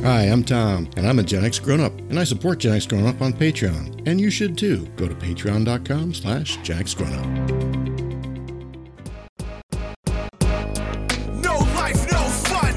Hi, I'm Tom, and I'm a Gen X grown-up, and I support Gen X Grown Up on Patreon. And you should too. Go to patreon.com/Gen X Grown Up. No life, no fun.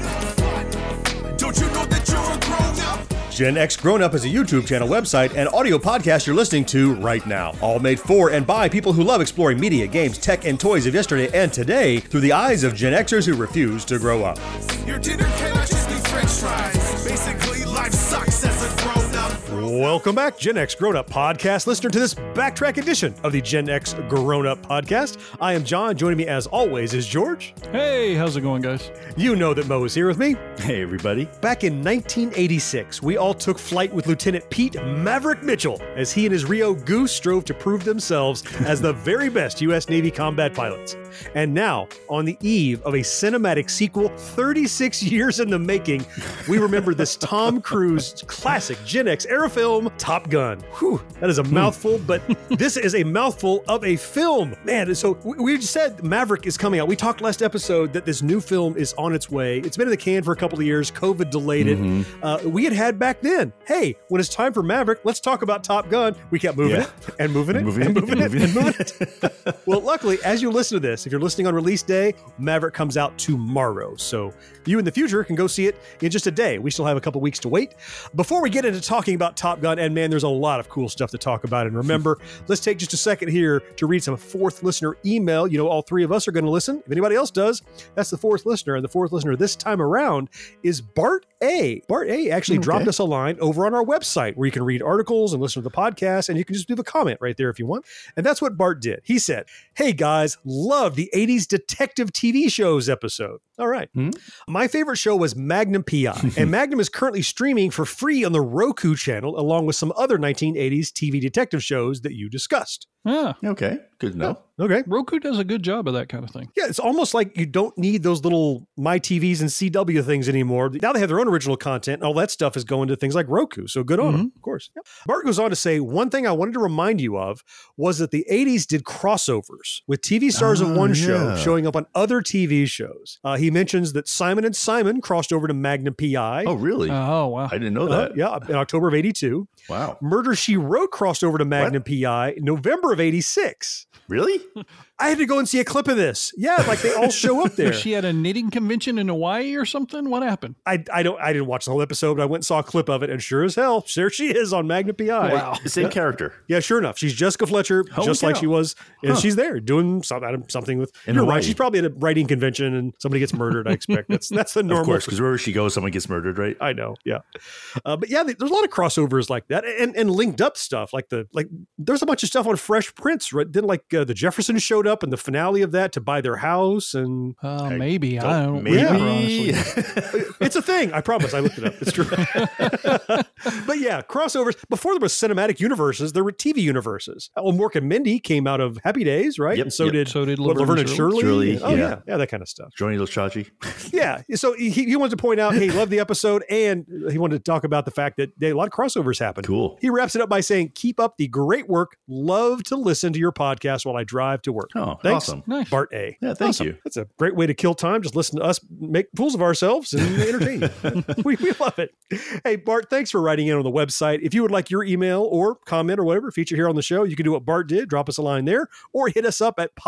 Don't you know that you're a grown-up? Gen X Grown Up is a YouTube channel, website, and audio podcast you're listening to right now. All made for and by people who love exploring media, games, tech, and toys of yesterday and today through the eyes of Gen Xers who refuse to grow up. Your dinner cannot just be French fries. Basically, life sucks as a grown-up. Welcome back, Gen X Grown Up Podcast listener, to this backtrack edition of the Gen X Grown Up Podcast. I am John. Joining me as always is George. Hey, how's it going, guys? You know that Mo is here with me. Hey, everybody. Back in 1986, we all took flight with Lieutenant Pete Maverick Mitchell as he and his Rio Goose strove to prove themselves as the very best U.S. Navy combat pilots. And now, on the eve of a cinematic sequel 36 years in the making, we remember this Tom Cruise classic Gen X era film, Top Gun. Whew, that is a mouthful, but this is a mouthful of a film. Man, so we just said Maverick is coming out. We talked last episode that this new film is on its way. It's been in the can for a couple of years. COVID delayed it. We had back then, hey, when it's time for Maverick, let's talk about Top Gun. We kept moving it and moving it and moving it. Well, luckily, as you listen to this, if you're listening on release day, Maverick comes out tomorrow. So you in the future can go see it in just a day. We still have a couple weeks to wait. Before we get into talking about Top Gun, and man, there's a lot of cool stuff to talk about. And remember, let's take just a second here to read some fourth listener email. You know, all three of us are going to listen. If anybody else does, that's the fourth listener. And the fourth listener this time around is Bart A. Bart A actually dropped us a line over on our website where you can read articles and listen to the podcast, and you can just leave a comment right there if you want. And that's what Bart did. He said, "Hey guys, love the 80s detective TV shows episode." All right. My favorite show was Magnum PI, and Magnum is currently streaming for free on the Roku channel, along with some other 1980s TV detective shows that you discussed. Yeah. Okay, good to know. Okay. Roku does a good job of that kind of thing. Yeah, it's almost like you don't need those little My TVs and CW things anymore. Now they have their own original content, and all that stuff is going to things like Roku. So good on them, of course. Yeah. Bart goes on to say, one thing I wanted to remind you of was that the 80s did crossovers with TV stars of one show showing up on other TV shows. He mentions that Simon and Simon crossed over to Magnum PI. Oh, really? Oh, wow. I didn't know that. Yeah, in October of 82. Wow. Murder, She Wrote crossed over to Magnum PI in November of 86. Really? I had to go and see a clip of this. Yeah, like they all show up there. Was she at a knitting convention in Hawaii or something? What happened? I didn't watch the whole episode, but I went and saw a clip of it, and sure as hell, there she is on Magnum PI. Wow. The same character. Yeah, sure enough. She's Jessica Fletcher, just like she was. And she's there doing something with... In You're Hawaii. right. She's probably at a writing convention and somebody gets murdered, I expect. That's the normal... Of course, because wherever she goes, someone gets murdered, right? I know, yeah. But yeah, there's a lot of crossovers like that and linked up stuff. Like there's a bunch of stuff on Fresh Prince, right? Then the Jeffersons showed up in the finale of that to buy their house and... Maybe. I don't maybe. remember, honestly. It's a thing. I promise. I looked it up. It's true. But yeah, crossovers. Before there was cinematic universes, there were TV universes. Well, Mork and Mindy came out of Happy Days, right? Yep, And so did Laverne and Shirley. Shirley, Oh, yeah. yeah, that kind of stuff. Joni Chachi. Yeah. So he wanted to point out, hey, he loved the episode, and he wanted to talk about the fact that a lot of crossovers happened. Cool. He wraps it up by saying, keep up the great work. Love to listen to your podcast while I drive to work. Oh, Thanks, awesome. Nice. Bart A. Yeah, thank you. That's a great way to kill time. Just listen to us make fools of ourselves and entertain you. we love it. Hey, Bart, thanks for writing in on the website. If you would like your email or comment or whatever feature here on the show, you can do what Bart did. Drop us a line there or hit us up at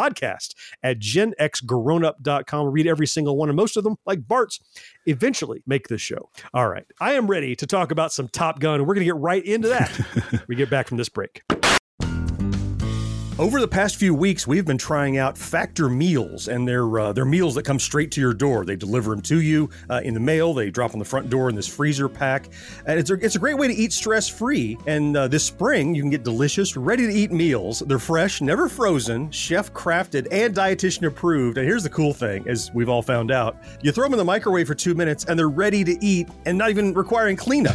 podcast@genxgrownup.com. Read every single one, and most of them, like Bart's, eventually make the show. All right. I am ready to talk about some Top Gun, and we're going to get right into that when we get back from this break. Over the past few weeks, we've been trying out Factor meals, and they're meals that come straight to your door. They deliver them to you in the mail. They drop on the front door in this freezer pack. And it's a great way to eat stress-free. And this spring, you can get delicious, ready-to-eat meals. They're fresh, never frozen, chef-crafted, and dietitian-approved. And here's the cool thing, as we've all found out. You throw them in the microwave for 2 minutes, and they're ready to eat and not even requiring cleanup.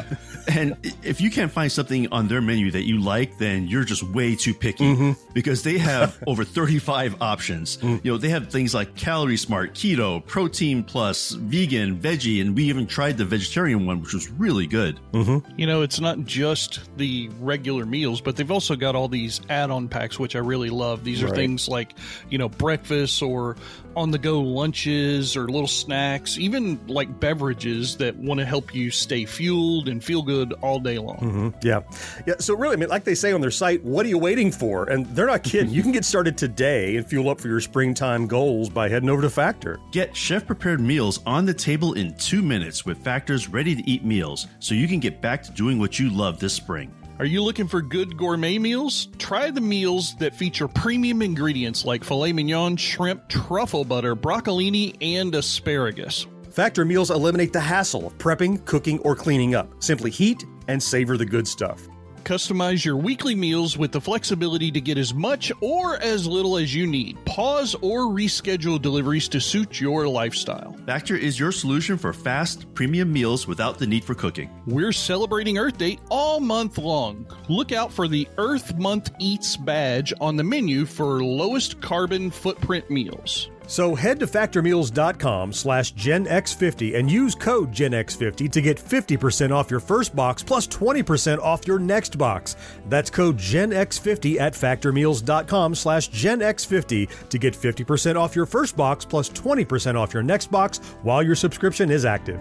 And if you can't find something on their menu that you like, then you're just way too picky because they have over 35 options. You know, they have things like Calorie Smart, Keto, Protein Plus, Vegan, Veggie, and we even tried the vegetarian one, which was really good. You know, it's not just the regular meals, but they've also got all these add-on packs, which I really love. These are things like, you know, breakfast or on-the-go lunches or little snacks, even like beverages that want to help you stay fueled and feel good all day long. Yeah. So really, I mean, like they say on their site, what are you waiting for? And they're not kidding. You can get started today and fuel up for your springtime goals by heading over to Factor. Get chef-prepared meals on the table in 2 minutes with Factor's ready-to-eat meals so you can get back to doing what you love this spring. Are you looking for good gourmet meals? Try the meals that feature premium ingredients like filet mignon, shrimp, truffle butter, broccolini, and asparagus. Factor meals eliminate the hassle of prepping, cooking, or cleaning up. Simply heat and savor the good stuff. Customize your weekly meals with the flexibility to get as much or as little as you need. Pause or reschedule deliveries to suit your lifestyle. Factor is your solution for fast, premium meals without the need for cooking. We're celebrating Earth Day all month long. Look out for the Earth Month Eats badge on the menu for lowest carbon footprint meals. So head to factormeals.com/GenX50 and use code GenX50 to get 50% off your first box plus 20% off your next box. That's code GenX50 at factormeals.com/GenX50 to get 50% off your first box plus 20% off your next box while your subscription is active.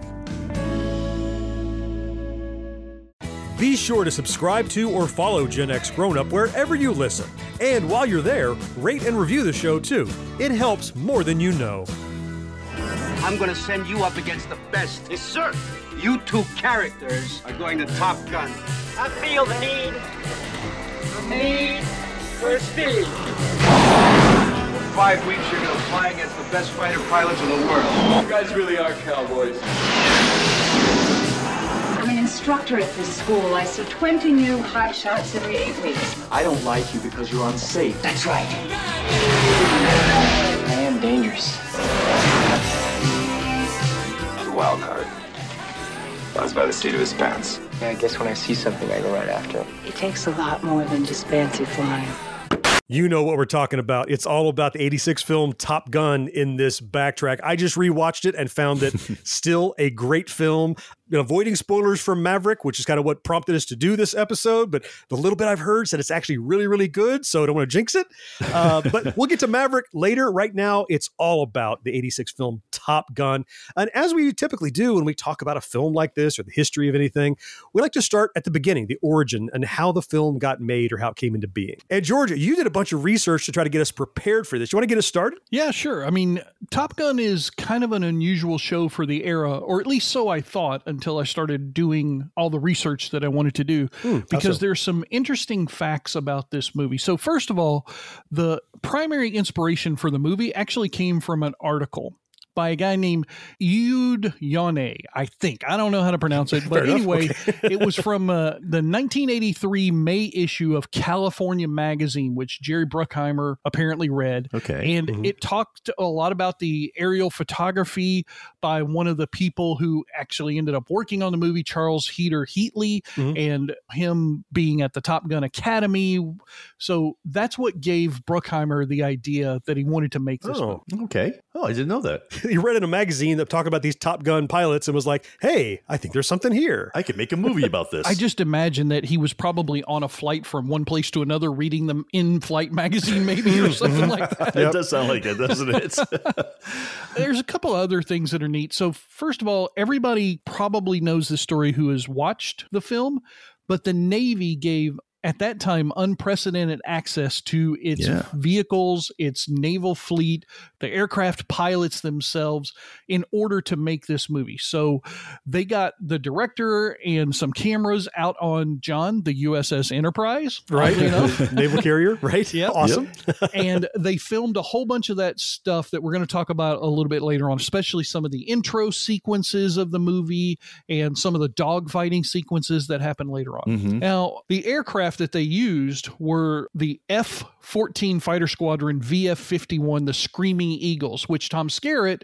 Be sure to subscribe to or follow Gen X Grown Up wherever you listen. And while you're there, rate and review the show too. It helps more than you know. I'm gonna send you up against the best. Yes, sir. You two characters are going to Top Gun. I feel the need for speed. For 5 weeks, you're gonna fly against the best fighter pilots in the world. You guys really are cowboys. I'm an instructor at this school. I see 20 new hot shots every 8 weeks. I don't like you because you're unsafe. That's right. I am dangerous. The wild card. Buzzed by the seat of his pants. Yeah, I guess when I see something, I go right after it. It takes a lot more than just fancy flying. You know what we're talking about. It's all about the 86 film Top Gun in this backtrack. I just rewatched it and found it still a great film. Avoiding spoilers from Maverick, which is kind of what prompted us to do this episode, but the little bit I've heard said it's actually really, really good, so I don't want to jinx it. But we'll get to Maverick later. Right now, it's all about the 86 film Top Gun. And as we typically do when we talk about a film like this or the history of anything, we like to start at the beginning, the origin, and how the film got made or how it came into being. And Georgia, you did a bunch of research to try to get us prepared for this. You want to get us started? Yeah, sure. I mean, Top Gun is kind of an unusual show for the era, or at least so I thought until I started doing all the research that I wanted to do, because there's some interesting facts about this movie. So first of all, the primary inspiration for the movie actually came from an article by a guy named Eudes Yone, I think. I don't know how to pronounce it, but anyway, it was from the 1983 May issue of California Magazine, which Jerry Bruckheimer apparently read. Okay. And it talked a lot about the aerial photography by one of the people who actually ended up working on the movie, Charles Heater Heatley, and him being at the Top Gun Academy. So that's what gave Bruckheimer the idea that he wanted to make this movie. Okay. Oh, I didn't know that. He read in a magazine that talked about these Top Gun pilots and was like, hey, I think there's something here. I could make a movie about this. I just imagine that he was probably on a flight from one place to another reading them in-flight magazine maybe or something like that. It does sound like it, doesn't it? There's a couple other things that are neat. So first of all, everybody probably knows this story who has watched the film, but the Navy gave at that time unprecedented access to its vehicles, its naval fleet, the aircraft pilots themselves in order to make this movie. So they got the director and some cameras out on John, the USS Enterprise, right? Naval carrier, right? Yeah, awesome. And they filmed a whole bunch of that stuff that we're going to talk about a little bit later on, especially some of the intro sequences of the movie and some of the dogfighting sequences that happen later on. Now, the aircraft that they used were the F-14 Fighter Squadron VF-51, the Screaming Eagles, which Tom Skerritt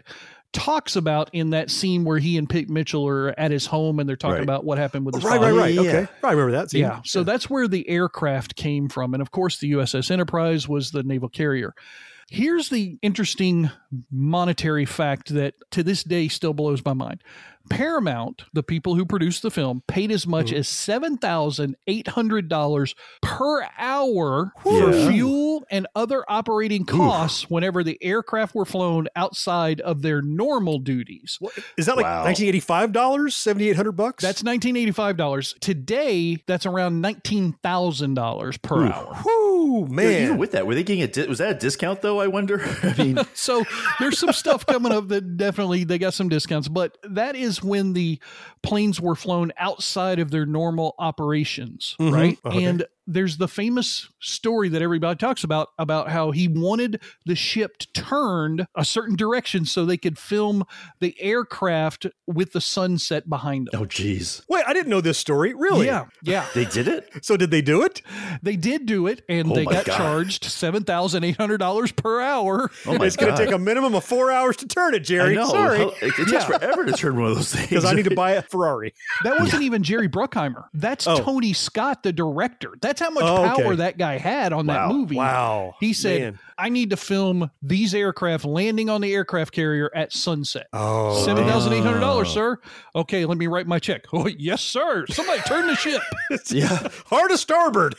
talks about in that scene where he and Pete Mitchell are at his home and they're talking about what happened with his father. Right. Okay. I remember that scene. Yeah. So that's where the aircraft came from. And of course, the USS Enterprise was the naval carrier. Here's the interesting monetary fact that to this day still blows my mind. Paramount, the people who produced the film, paid as much as $7,800 per hour for fuel and other operating costs whenever the aircraft were flown outside of their normal duties. Is that like $1985? $7,800? That's $1985. Today, that's around $19,000 per hour. Whoo, man. Even with that, were they getting was that a discount though? I wonder. I mean, so there's some stuff coming up that definitely they got some discounts, but that is when the planes were flown outside of their normal operations, right? Okay. And there's the famous story that everybody talks about how he wanted the ship turned a certain direction so they could film the aircraft with the sunset behind them. oh, geez. Wait, I didn't know this story. Really? Yeah. They did it? So did they do it? They did do it, and Oh they my got God. charged $7,800 per hour. Oh, my It's going God. to take a minimum of 4 hours to turn it, Jerry. I know. Sorry. It takes forever to turn one of those things. Because I need to buy a Ferrari. That wasn't even Jerry Bruckheimer. That's Tony Scott, the director. That's how much Oh, okay. power that guy had on that movie. Wow. He said, Man. I need to film these aircraft landing on the aircraft carrier at sunset. Oh. $7,800, sir. Okay, let me write my check. Oh, yes, sir. Somebody turn the ship. Yeah. Hard to starboard.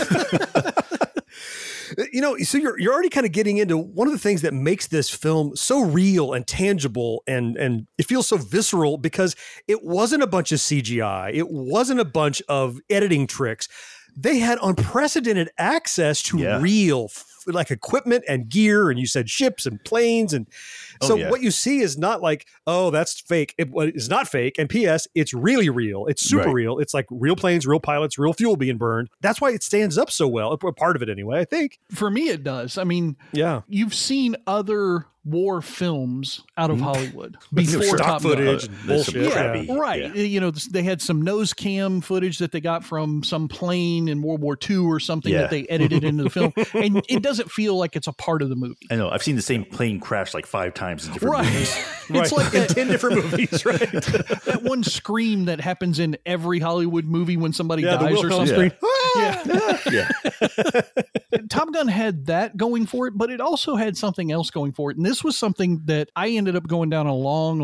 You know, so you're already kind of getting into one of the things that makes this film so real and tangible and it feels so visceral because it wasn't a bunch of CGI. It wasn't a bunch of editing tricks. They had unprecedented access to real like equipment and gear, and you said ships and planes, and so what you see is not like, oh, that's fake. It's not fake. And P.S., it's really real. It's super real. It's like real planes, real pilots, real fuel being burned. That's why it stands up so well. A part of it anyway, I think. For me, it does. I mean, you've seen other war films out of Hollywood before stock Top Gun. footage and bullshit. Crappy. Right. Yeah. You know, they had some nose cam footage that they got from some plane in World War II or something that they edited into the film. And it doesn't feel like it's a part of the movie. I know. I've seen the same plane crash like 5 times in different movies. It's like in that, 10 different movies, right? that one scream that happens in every Hollywood movie when somebody the dies or Wilhelm something. scream. Yeah. Top Gun had that going for it, but it also had something else going for it. And this was something that I ended up going down a long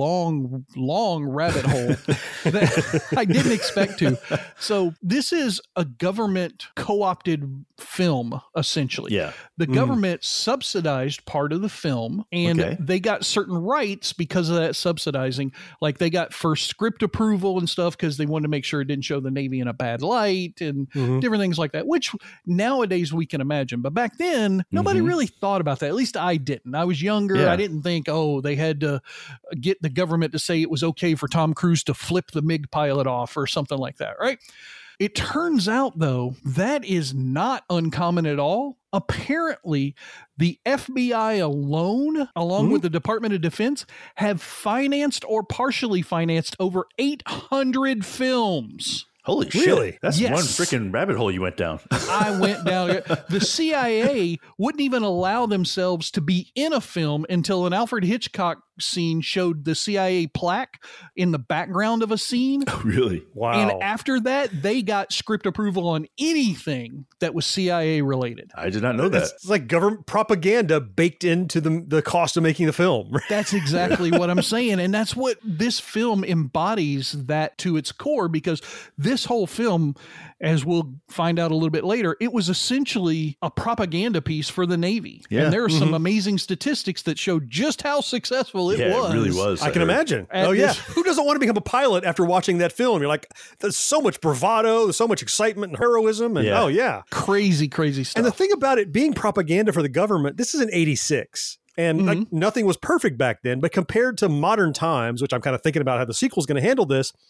rabbit hole that I didn't expect to. So this is a government co-opted film, essentially. Yeah. The government subsidized part of the film, and they got certain rights because of that subsidizing. Like they got first script approval and stuff because they wanted to make sure it didn't show the Navy in a bad light and different things like that, which nowadays we can imagine. But back then, nobody really thought about that. At least I didn't. I was younger. Yeah. I didn't think, oh, they had to get the government to say it was okay for Tom Cruise to flip the MiG pilot off or something like that, right? It turns out, though, that is not uncommon at all. Apparently, the FBI alone, along with the Department of Defense, have financed or partially financed over 800 films. Holy shit. Really? That's Yes. one freaking rabbit hole you went down. I went down. The CIA wouldn't even allow themselves to be in a film until an Alfred Hitchcock scene showed the CIA plaque in the background of a scene. Really? Wow. And after that, they got script approval on anything that was CIA related. I did not know that. It's like government propaganda baked into the cost of making the film. That's exactly what I'm saying. And that's what this film embodies that to its core, because this whole film, as we'll find out a little bit later, it was essentially a propaganda piece for the Navy. Yeah. And there are some amazing statistics that show just how successful it was. It really was. I can imagine. At Oh, yeah. this- Who doesn't want to become a pilot after watching that film? You're like, there's so much bravado, there's so much excitement and heroism. And Yeah. oh, yeah. Crazy, crazy stuff. And the thing about it being propaganda for the government, this is in 86. And like, nothing was perfect back then. But compared to modern times, which I'm kind of thinking about how the sequel is going to handle this,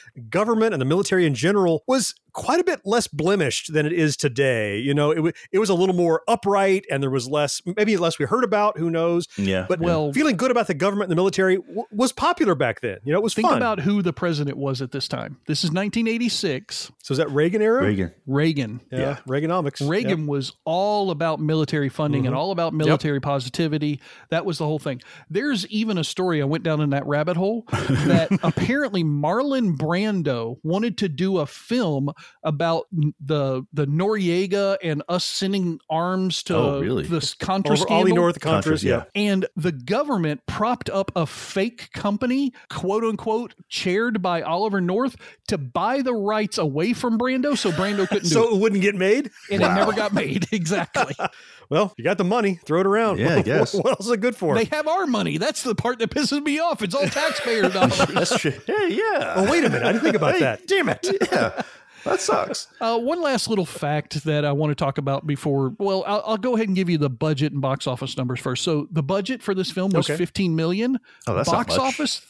government and the military in general was quite a bit less blemished than it is today. You know, it was a little more upright, and there was maybe less we heard about, who knows. Yeah. But feeling good about the government and the military was popular back then. You know, it was Think fun. about who the president was at this time. This is 1986. So is that Reagan era? Reagan. Yeah. Reaganomics. Reagan was all about military funding and all about military positivity. That was the whole thing. There's even a story, I went down in that rabbit hole, that apparently Marlon Brando wanted to do a film about the Noriega and us sending arms to the Contra scandal. Ollie North Contras, yeah. And the government propped up a fake company, quote unquote, chaired by Oliver North, to buy the rights away from Brando so Brando couldn't do it. So it wouldn't get made? And it never got made. Exactly. Well, you got the money. Throw it around. Yeah, I guess. What else is it good for? They have our money. That's the part that pisses me off. It's all taxpayer dollars. That's true. Hey, yeah. Oh, wait a minute. I didn't think about that. Damn it. Yeah. That sucks. One last little fact that I want to talk about before. Well, I'll go ahead and give you the budget and box office numbers first. So the budget for this film was $15 million. Oh, that's box not much. office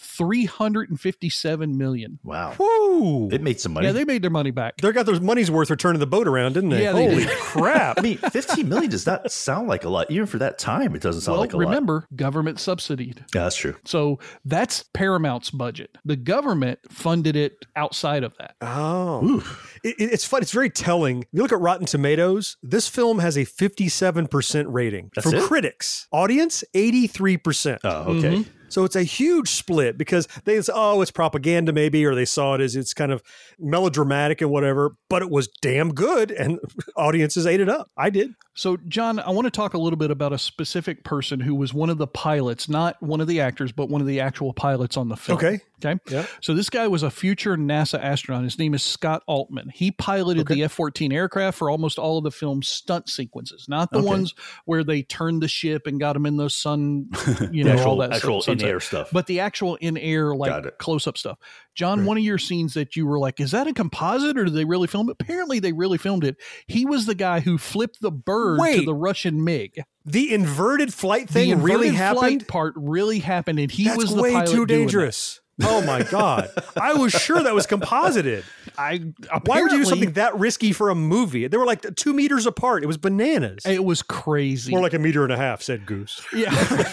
$357 million. Wow. Woo. It made some money. Yeah, they made their money back. They got their money's worth returning the boat around, didn't they? Yeah, they Holy did. crap. I mean, 15 million does not sound like a lot. Even for that time, it doesn't sound like a lot. Remember, government subsidied. Yeah, that's true. So that's Paramount's budget. The government funded it outside of that. Oh. It's fun. It's very telling. If you look at Rotten Tomatoes, this film has a 57% rating. That's from it? critics. Audience, 83%. Oh, okay. So it's a huge split because they say, oh, it's propaganda maybe, or they saw it as it's kind of melodramatic and whatever, but it was damn good and audiences ate it up. I did. So, John, I want to talk a little bit about a specific person who was one of the pilots, not one of the actors, but one of the actual pilots on the film. Okay. Yeah. So this guy was a future NASA astronaut. His name is Scott Altman. He piloted the F-14 aircraft for almost all of the film's stunt sequences, not the ones where they turned the ship and got him in the sun, all that actual stuff. in-air stuff. But the actual in-air, like close-up stuff. John, one of your scenes that you were like, is that a composite or did they really film it? Apparently they really filmed it. He was the guy who flipped the bird to the Russian MiG. The inverted flight thing really happened? Flight part really happened, and he was the way pilot too doing dangerous. Oh my God. I was sure that was composited. Why would you do something that risky for a movie? They were like 2 meters apart. It was bananas. It was crazy. More like 1.5 meters, said Goose. Yeah.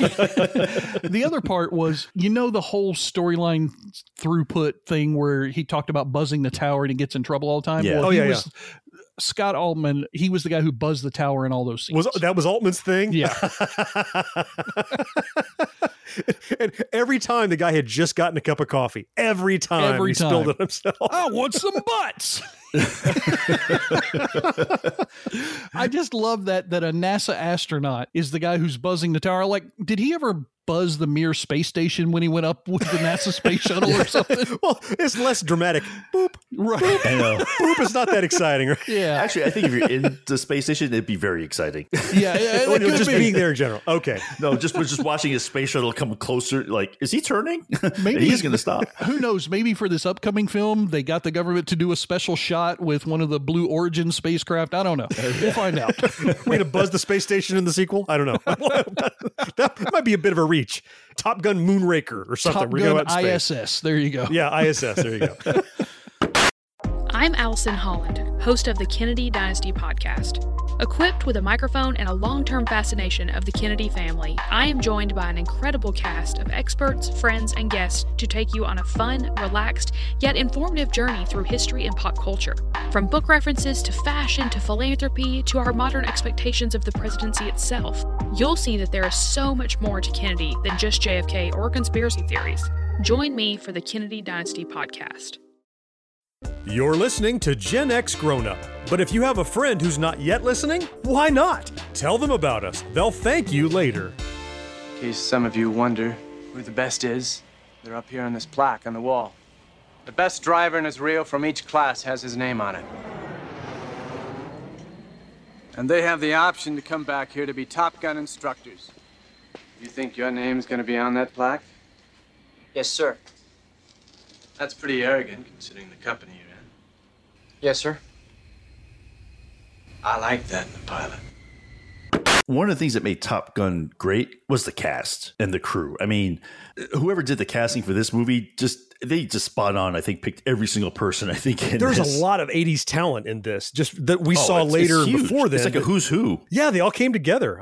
The other part was, the whole storyline throughput thing where he talked about buzzing the tower and he gets in trouble all the time. Yeah. Well, Scott Altman, he was the guy who buzzed the tower in all those scenes. That was Altman's thing? Yeah. And every time the guy had just gotten a cup of coffee, every time he spilled it himself. I want some butts. I just love that a NASA astronaut is the guy who's buzzing the tower. Like, did he ever buzz the Mir space station when he went up with the NASA space shuttle or something? Well, it's less dramatic. Boop. Right. Boop. I know. Boop is not that exciting. Right? Yeah. Actually, I think if you're in the space station, it'd be very exciting. Yeah. Just being there in general. Okay. No, just watching his space shuttle come closer. Like, is he turning? Maybe he's going to stop. Who knows? Maybe for this upcoming film, they got the government to do a special shot with one of the Blue Origin spacecraft. I don't know. We'll find out. We're going to buzz the space station in the sequel? I don't know. That might be a bit of a reach. Top Gun Moonraker or something. Top Gun ISS. There you go. Yeah, ISS. There you go. I'm Allison Holland, host of the Kennedy Dynasty podcast. Equipped with a microphone and a long-term fascination of the Kennedy family, I am joined by an incredible cast of experts, friends, and guests to take you on a fun, relaxed, yet informative journey through history and pop culture. From book references to fashion to philanthropy to our modern expectations of the presidency itself, you'll see that there is so much more to Kennedy than just JFK or conspiracy theories. Join me for the Kennedy Dynasty podcast. You're listening to Gen X Grown Up. But if you have a friend who's not yet listening, why not? Tell them about us. They'll thank you later. In case some of you wonder who the best is, they're up here on this plaque on the wall. The best driver in Israel from each class has his name on it. And they have the option to come back here to be Top Gun instructors. You think your name's gonna be on that plaque? Yes, sir. That's pretty arrogant, considering the company you're in. Yes, sir. I like that in a pilot. One of the things that made Top Gun great was the cast and the crew. I mean, whoever did the casting for this movie, they just spot on, I think, picked every single person, I think. There's a lot of 80s talent in this, just that we saw later before this. It's like a who's who. Yeah, they all came together.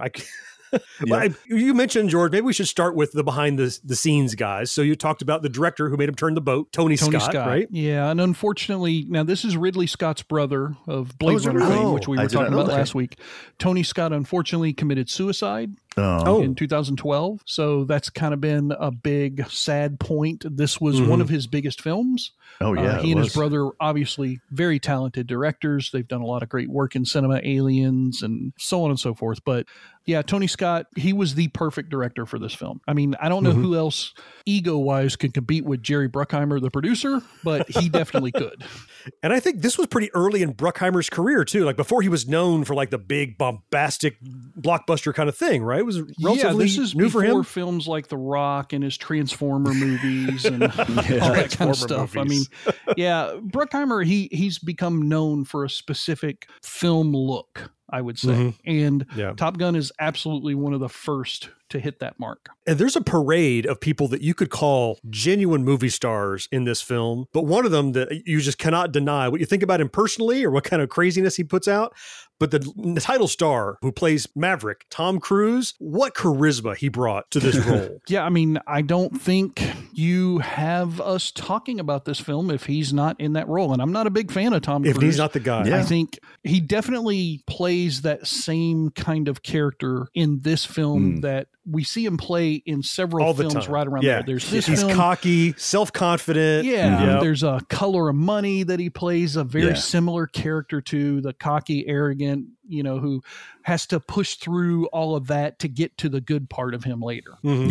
You mentioned, George, maybe we should start with the behind the scenes guys. So you talked about the director who made him turn the boat, Tony Scott, right? Yeah, and unfortunately, now this is Ridley Scott's brother of Blade Runner fame, which we were talking about last week. Tony Scott unfortunately committed suicide in 2012. So that's kind of been a big, sad point. This was one of his biggest films. Oh, yeah. He and his brother, obviously very talented directors. They've done a lot of great work in cinema, Aliens, and so on and so forth. But yeah, Tony Scott, he was the perfect director for this film. I mean, I don't know who else ego-wise could compete with Jerry Bruckheimer, the producer, but he definitely could. And I think this was pretty early in Bruckheimer's career, too. Like before he was known for like the big bombastic blockbuster kind of thing, right? It was relatively this is new for him. Films like The Rock and his Transformer movies and all that kind of stuff. Movies. I mean, yeah, Bruckheimer, he's become known for a specific film look, I would say. And Top Gun is absolutely one of the first to hit that mark. And there's a parade of people that you could call genuine movie stars in this film, but one of them that you just cannot deny what you think about him personally or what kind of craziness he puts out. But the title star who plays Maverick, Tom Cruise, what charisma he brought to this role. Yeah, I mean, I don't think you have us talking about this film if he's not in that role. And I'm not a big fan of Tom Cruise. If he's not the guy. I think he definitely plays that same kind of character in this film that we see him play in several films right around there. There's this He's film. Cocky, self-confident. Yeah. There's a Color of Money that he plays a very similar character to the cocky, arrogant, who has to push through all of that to get to the good part of him later.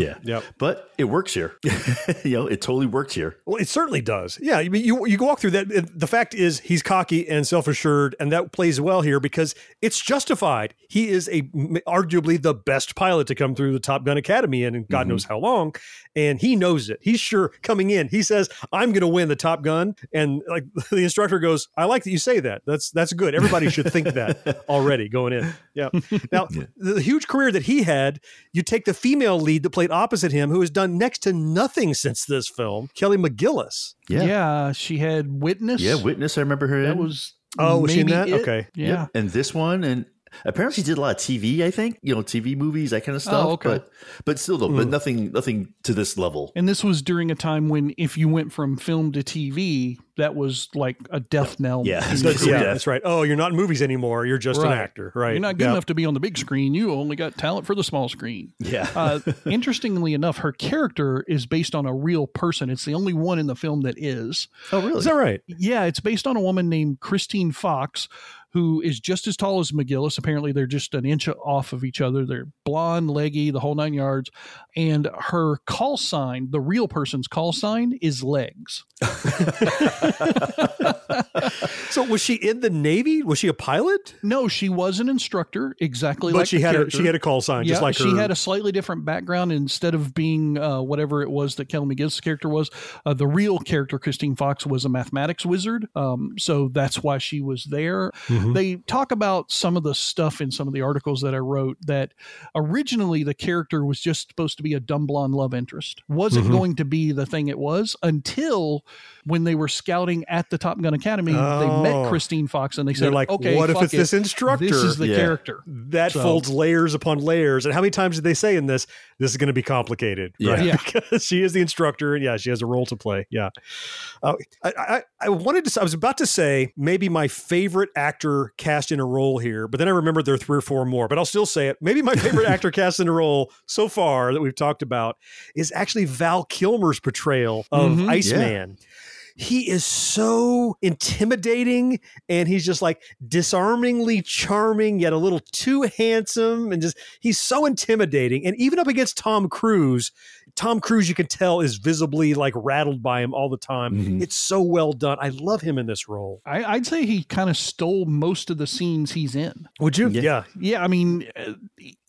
But it works here. It totally works here. Well, it certainly does. Yeah, I mean, you walk through that. The fact is he's cocky and self-assured, and that plays well here because it's justified. He is arguably the best pilot to come through the Top Gun Academy in God knows how long, and he knows it. He's sure coming in. He says, "I'm going to win the Top Gun," and like the instructor goes, "I like that you say that. That's good. Everybody should think that already going in." Yeah. Now, the huge career that he had, you take the female lead that played opposite him, who has done next to nothing since this film, Kelly McGillis. Yeah, she had Witness. Yeah, Witness. I remember her. That was was she in that? it. Okay. Yeah. Yep. And this one, and apparently she did a lot of TV, I think, TV movies, that kind of stuff. Oh, okay. But still, though, but nothing to this level. And this was during a time when if you went from film to TV, that was like a death knell. Yeah, that's right. Oh, you're not in movies anymore. You're just an actor, right? You're not good enough to be on the big screen. You only got talent for the small screen. Yeah. Interestingly enough, her character is based on a real person. It's the only one in the film that is. Oh, really? Is that right? Yeah, it's based on a woman named Christine Fox, who is just as tall as McGillis. Apparently, they're just an inch off of each other. They're blonde, leggy, the whole 9 yards. And her call sign, the real person's call sign, is legs. So was she in the Navy? Was she a pilot? No, she was an instructor, exactly but like she the had character. she had a call sign, just like her. She had a slightly different background. Instead of being whatever it was that Kelly McGillis' character was, the real character, Christine Fox, was a mathematics wizard. So that's why she was there. They talk about some of the stuff in some of the articles that I wrote that originally the character was just supposed to be a dumb blonde love interest. Wasn't going to be the thing it was until when they were scouting at the Top Gun Academy, they met Christine Fox and they said, like, okay, what if it's this instructor? This is the character. That folds layers upon layers. And how many times did they say in this is going to be complicated? Yeah. Right? Because she is the instructor and she has a role to play. Yeah. I was about to say maybe my favorite actor cast in a role here, but then I remembered there are 3 or 4 more, but I'll still say it. Maybe my favorite actor cast in a role so far that we've talked about is actually Val Kilmer's portrayal of Iceman. He is so intimidating and he's just like disarmingly charming, yet a little too handsome. And he's so intimidating. And even up against Tom Cruise, you can tell is visibly like rattled by him all the time. It's so well done. I love him in this role. I'd say he kind of stole most of the scenes he's in. Would you? Yeah. I mean,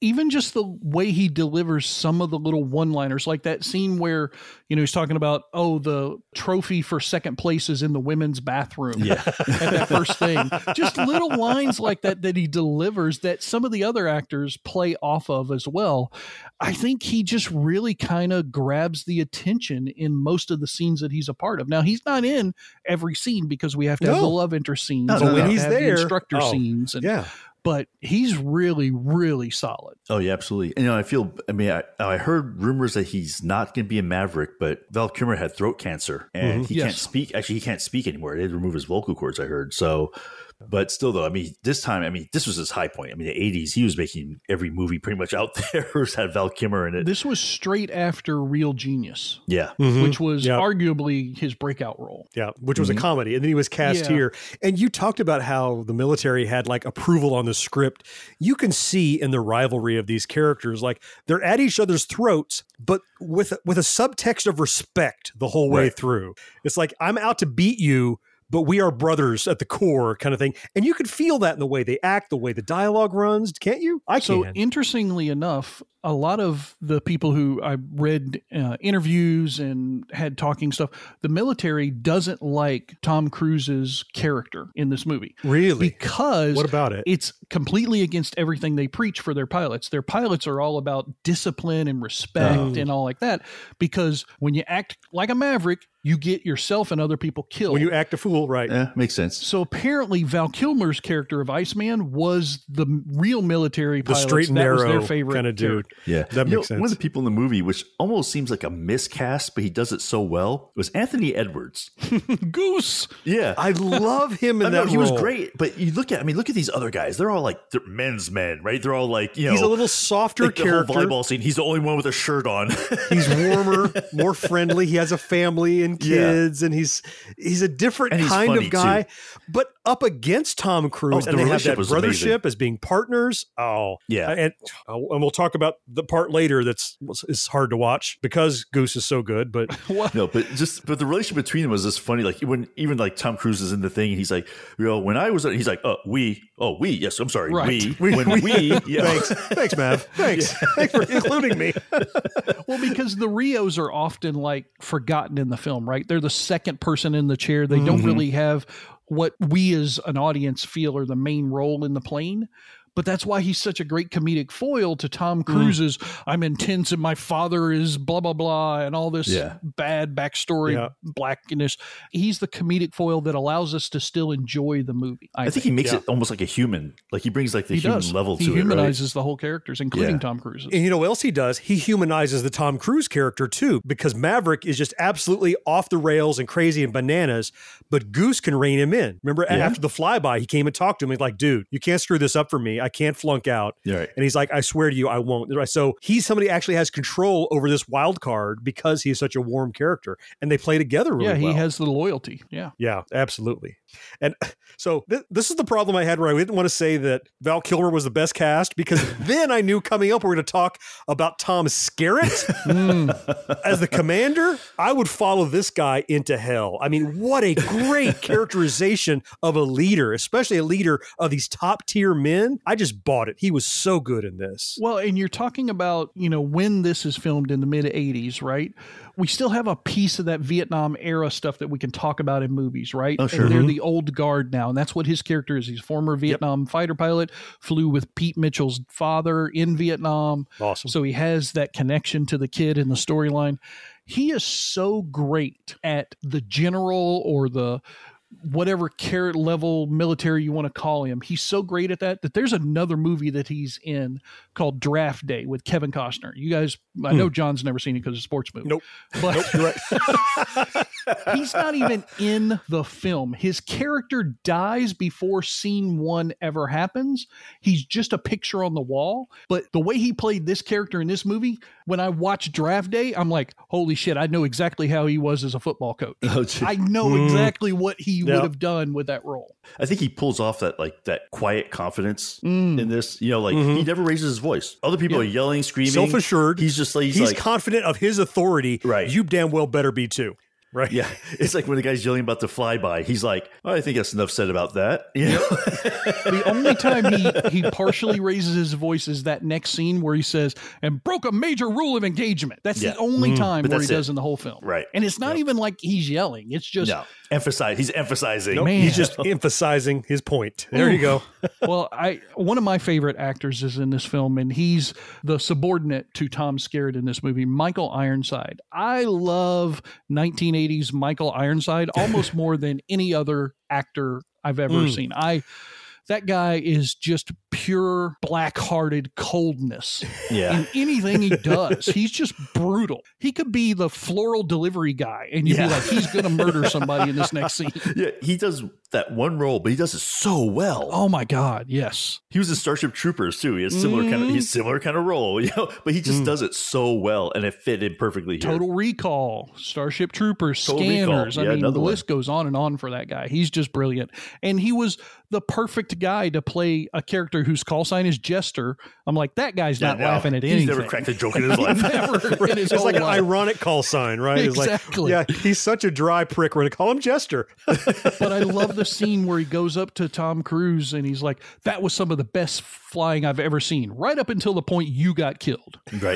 even just the way he delivers some of the little one-liners, like that scene where, he's talking about, the trophy for second place is in the women's bathroom. Yeah. At that first thing. Just little lines like that he delivers that some of the other actors play off of as well. I think he just really kind of grabs the attention in most of the scenes that he's a part of. Now, he's not in every scene because we have to have the love interest scenes. But when he's there, the instructor scenes. And, but he's really, really solid. Oh, yeah, absolutely. And, I heard rumors that he's not going to be a Maverick, but Val Kilmer had throat cancer and he can't speak. Actually, he can't speak anymore. They had to remove his vocal cords, I heard. So, but still, though, this time, this was his high point. The 80s, he was making every movie pretty much out there had Val Kilmer in it. This was straight after Real Genius. Yeah. Which was arguably his breakout role. Yeah, which was a comedy. And then he was cast here. And you talked about how the military had like approval on the script. You can see in the rivalry of these characters, like they're at each other's throats, but with a subtext of respect the whole way through. It's like, I'm out to beat you, but we are brothers at the core kind of thing. And you could feel that in the way they act, the way the dialogue runs, can't you? So interestingly enough, a lot of the people who I read interviews and had talking stuff, the military doesn't like Tom Cruise's character in this movie. Really? Because what about it? It's completely against everything they preach for their pilots. Their pilots are all about discipline and respect and all like that. Because when you act like a maverick, you get yourself and other people killed. When you act a fool, right? Yeah, makes sense. So apparently Val Kilmer's character of Iceman was the real military pilot. The straight and narrow was their favorite kind of dude. Yeah, that makes sense. One of the people in the movie, which almost seems like a miscast, but he does it so well, was Anthony Edwards. Goose. Yeah, I love him in that role. He was great, but you look at these other guys. They're all like men's men, right? They're all like, he's a little softer like character. The whole volleyball scene. He's the only one with a shirt on. He's warmer, more friendly. He has a family and kids, and he's a different kind of guy. But up against Tom Cruise, and they have that brothership as being partners. Oh, yeah, and we'll talk about the part later that's hard to watch because Goose is so good. But no, but the relationship between them was just funny. Like when even like Tom Cruise is in the thing, and he's like, when I was, he's like, we, yes, I'm sorry, right. we. Yeah. Thanks, Mav. Thanks for including me. Well, because the Rios are often like forgotten in the film, right? They're the second person in the chair. They don't really have what we as an audience feel are the main role in the plane. But that's why he's such a great comedic foil to Tom Cruise's I'm intense and my father is blah, blah, blah, and all this bad backstory, blackness. He's the comedic foil that allows us to still enjoy the movie. I think he makes it almost like a human. Like he brings like the human level to it. He humanizes the whole characters, including Tom Cruise. And you know what else he does? He humanizes the Tom Cruise character too, because Maverick is just absolutely off the rails and crazy and bananas, but Goose can rein him in. Remember after the flyby, he came and talked to him. He's like, dude, you can't screw this up for me. I can't flunk out. Right. And he's like, I swear to you, I won't. So he's somebody who actually has control over this wild card because he's such a warm character. And they play together really well. Yeah, he has the loyalty. Yeah. Yeah, absolutely. And so this is the problem I had where I didn't want to say that Val Kilmer was the best cast because then I knew coming up we're going to talk about Tom Skerritt as the commander. I would follow this guy into hell. I mean, what a great characterization of a leader, especially a leader of these top tier men. I just bought it. He was so good in this. Well, and you're talking about, when this is filmed in the mid 80s, right? We still have a piece of that Vietnam era stuff that we can talk about in movies, right? Oh, sure. And they're the old guard now. And that's what his character is. He's a former Vietnam fighter pilot, flew with Pete Mitchell's father in Vietnam. Awesome. So he has that connection to the kid in the storyline. He is so great at the general or the whatever carrot level military you want to call him. He's so great at that there's another movie that he's in called Draft Day with Kevin Costner. You guys, I know John's never seen it because it's a sports movie. Nope. But you're right. He's not even in the film. His character dies before scene one ever happens. He's just a picture on the wall. But the way he played this character in this movie, when I watch Draft Day, I'm like, holy shit, I know exactly how he was as a football coach. I know exactly what he would have done with that role. I think he pulls off that quiet confidence in this. He never raises his voice. Other people are yelling, screaming, self-assured. He's just like he's confident of his authority. Right. You damn well better be too. right? Yeah. It's like when the guy's yelling about the flyby, he's like, I think that's enough said about that. You know? The only time he partially raises his voice is that next scene where he says, and broke a major rule of engagement. That's the only time where he does in the whole film. Right. And it's not even like he's yelling. It's just he's emphasizing. Nope, he's just emphasizing his point. There you go. Well, one of my favorite actors is in this film, and he's the subordinate to Tom Skerritt in this movie, Michael Ironside. I love 1980s Michael Ironside almost more than any other actor I've ever seen. That guy is just pure black-hearted coldness in anything he does. He's just brutal. He could be the floral delivery guy, and you'd be like, he's going to murder somebody in this next scene. Yeah, he does that one role, but he does it so well. Oh my God, yes. He was in Starship Troopers too. He has similar kind of role, but he just does it so well, and it fit in perfectly here. Total Recall, Starship Troopers, Total Scanners. Recall. Yeah, I mean, the list goes on and on for that guy. He's just brilliant, and he was the perfect guy to play a character whose call sign is Jester. I'm like, that guy's not laughing at anything. He's never cracked a joke in his life. It's like an ironic call sign, right? Exactly. It's like, he's such a dry prick. We're going to call him Jester. But I love the scene where he goes up to Tom Cruise and he's like, that was some of the best flying I've ever seen, right up until the point you got killed. Right.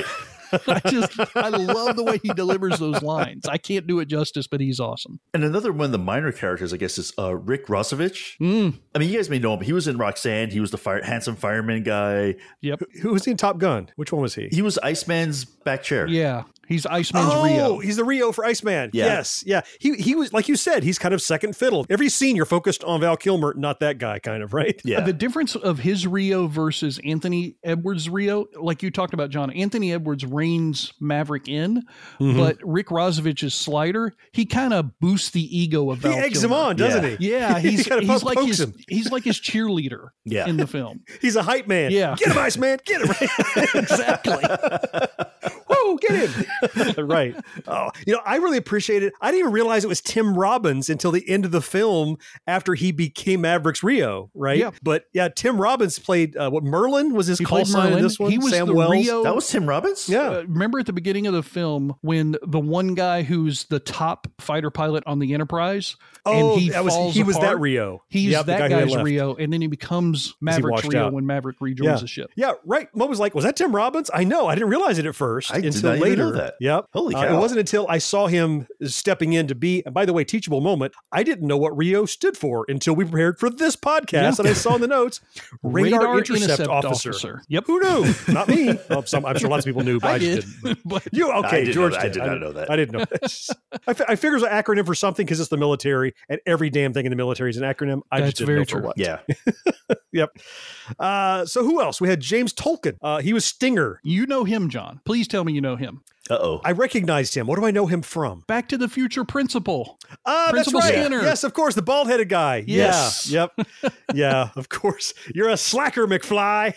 I love the way he delivers those lines. I can't do it justice, but he's awesome. And another one of the minor characters, I guess, is Rick Rosovich. I mean, you guys may know him. He was in Roxanne. He was the handsome fireman guy. Yep. Who was he in Top Gun? Which one was he? He was Iceman's back chair. Yeah. He's Iceman's Rio. Oh, he's the Rio for Iceman. Yeah. Yes. Yeah. He was, like you said, he's kind of second fiddle. Every scene you're focused on Val Kilmer, not that guy, kind of, right? Yeah. The difference of his Rio versus Anthony Edwards' Rio, like you talked about, John, Anthony Edwards reins Maverick in, but Rick Rozovich's Slider, he kind of boosts the ego of Val Kilmer. He eggs him on, doesn't he? Yeah. He's like him. he's like his cheerleader in the film. He's a hype man. Yeah. Get him, Iceman. Get him. Exactly. Whoa, get him. Right. Oh, I really appreciate it. I didn't even realize it was Tim Robbins until the end of the film after he became Maverick's Rio, right? Yeah. But yeah, Tim Robbins played Merlin was his call sign in this one. He was Sam the Wells. Rio. That was Tim Robbins? Yeah. Remember at the beginning of the film when the one guy who's the top fighter pilot on the Enterprise, and he was apart, that Rio. He's Yep, the that guy who guy's left. Rio, and then he becomes Maverick's washed Rio out. when Maverick rejoins Yeah. the ship. Yeah, right. What was that Tim Robbins? I know. I didn't realize it at first I did until not even later. know that. Yep. Holy It cow. wasn't until I saw him stepping in to be, and by the way, teachable moment. I didn't know what Rio stood for until we prepared for this podcast, and I saw in the notes radar intercept officer. Yep. Who knew? Not me. Well, I'm sure lots of people knew, but I did. just didn't. But You okay? George I did. did not know that. I didn't know. I figure it's an acronym for something because it's the military, and every damn thing in the military is an acronym. I That's just didn't very know for true. what. Yeah. Yep. So who else? We had James Tolkien. He was Stinger. you know him, John. Please tell me you know him. Uh-oh. I recognized him. What do I know him from? Back to the Future Principal. That's Principal right. Skinner. Yes, of course, the bald-headed guy. Yes. Yeah. Yep. Yeah, of course. You're a slacker, McFly.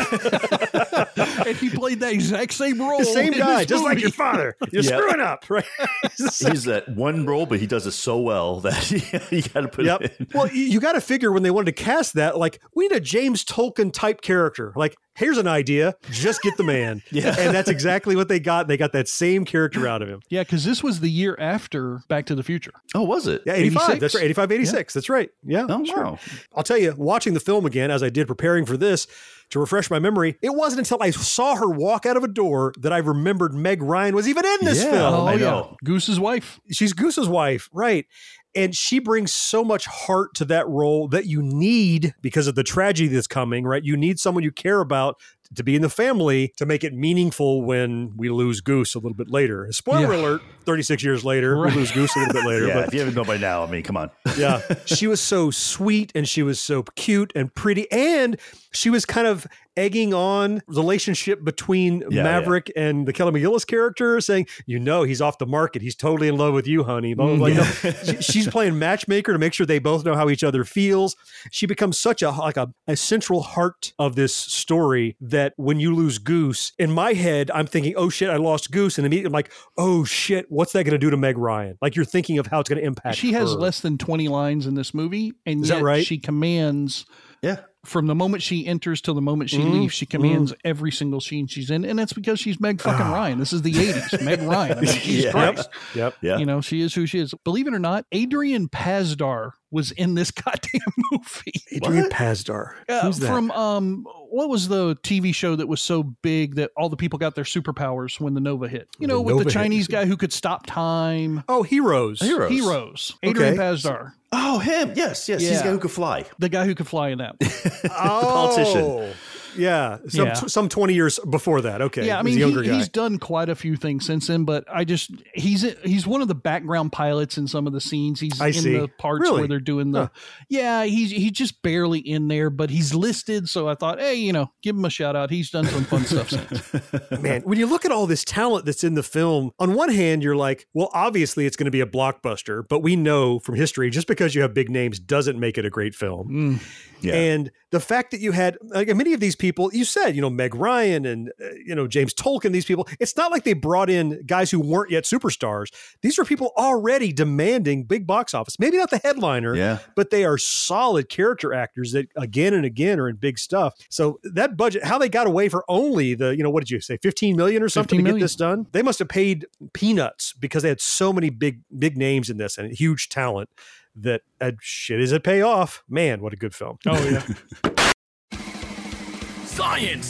And he played that exact same role. The same in guy, this just like movie. your father. You're Yep. screwing up, right? He's that one role, but he does it so well that you got to put Yep. it in. Well, you got to figure when they wanted to cast that, like, we need a James Tolkien type character. Like, here's an idea. Just get the man. Yeah. And that's exactly what they got. They got that same character out of him. Yeah, because this was the year after Back to the Future. Oh, was it? Yeah, 85. 86. That's right. 85, 86. That's right. Yeah. Oh, sure. wow. I'll tell you, watching the film again, as I did preparing for this, to refresh my memory, it wasn't until I saw her walk out of a door that I remembered Meg Ryan was even in this Yeah. film. I know. Goose's wife. She's Goose's wife, right? And she brings so much heart to that role that you need because of the tragedy that's coming, right? You need someone you care about to be in the family to make it meaningful when we lose Goose a little bit later. Spoiler alert, 36 years later, we lose Goose a little bit later. Yeah, But if you haven't known by now, I mean, come on. yeah, she was so sweet and she was so cute and pretty. And she was kind of egging on the relationship between Maverick and the Kelly McGillis character, saying, he's off the market. He's totally in love with you, honey. Blah, blah, blah. She's playing matchmaker to make sure they both know how each other feels. She becomes such a central heart of this story that when you lose Goose, in my head, I'm thinking, oh shit, I lost Goose. And immediately I'm like, oh shit, what's that going to do to Meg Ryan? Like you're thinking of how it's going to impact She has her. less than 20 lines in this movie, and Is yet that right? she commands from the moment she enters till the moment she leaves, she commands every single scene she's in. And that's because she's Meg fucking Ryan. This is the 80s. Meg Ryan. I mean, Jesus Christ. Yep. You know, she is who she is. Believe it or not, Adrian Pasdar was in this goddamn movie. Adrian Pasdar. Who's that? From, what was the TV show that was so big that all the people got their superpowers when the Nova hit? You know, with the Chinese guy who could stop time. Oh, Heroes. Heroes. Adrian Pasdar. Oh, him. Yes. He's the guy who could fly. The guy who could fly in that. The politician. Yeah. Some 20 years before that. Okay. Yeah, I mean, he's done quite a few things since then, but he's one of the background pilots in some of the scenes. He's in the parts where they're doing the, he's just barely in there, but he's listed. So I thought, hey, you know, give him a shout out. He's done some fun stuff since. Man, when you look at all this talent that's in the film, on one hand, you're like, well, obviously it's going to be a blockbuster, but we know from history, just because you have big names doesn't make it a great film. And the fact that you had like many of these people, you said, you know, Meg Ryan and, James Tolkien, these people, it's not like they brought in guys who weren't yet superstars. These are people already demanding big box office. Maybe not the headliner, but they are solid character actors that again and again are in big stuff. So that budget, how they got away for only the, what did you say, 15 million or something to get this done? They must have paid peanuts because they had so many big names in this and huge talent. That shit is it pay off. Man, what a good film. Oh, yeah. Science!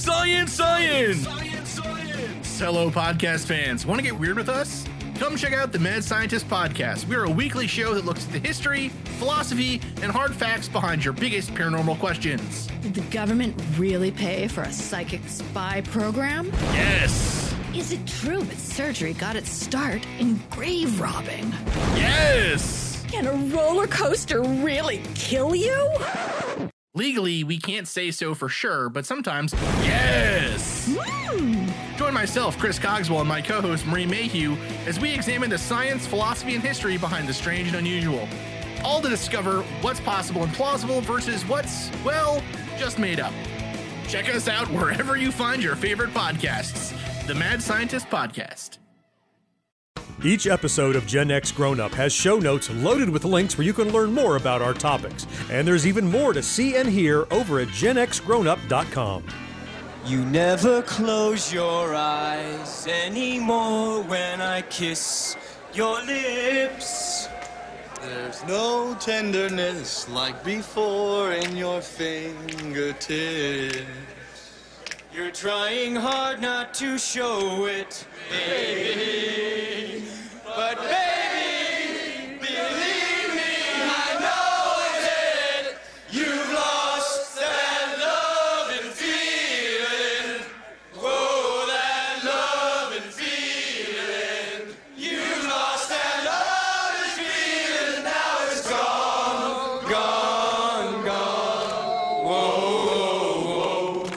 Hello, podcast fans. Want to get weird with us? Come check out the Mad Scientist Podcast. We're a weekly show that looks at the history, philosophy, and hard facts behind your biggest paranormal questions. Did the government really pay for a psychic spy program? Yes! Is it true that surgery got its start in grave robbing? Yes! Can a roller coaster really kill you? Legally, we can't say so for sure, but sometimes, yes! Join myself, Chris Cogswell, and my co-host, Marie Mayhew, as we examine the science, philosophy, and history behind the strange and unusual. All to discover what's possible and plausible versus what's, well, just made up. Check us out wherever you find your favorite podcasts. The Mad Scientist Podcast. Each episode of Gen X Grown Up has show notes loaded with links where you can learn more about our topics. And there's even more to see and hear over at genxgrownup.com. You never close your eyes anymore when I kiss your lips. There's no tenderness like before in your fingertips. You're trying hard not to show it, baby. But baby, believe me, I know it. You've lost that love and feeling. Oh, that love and feeling. You've lost that love and feeling. Now it's gone, gone, gone. Whoa,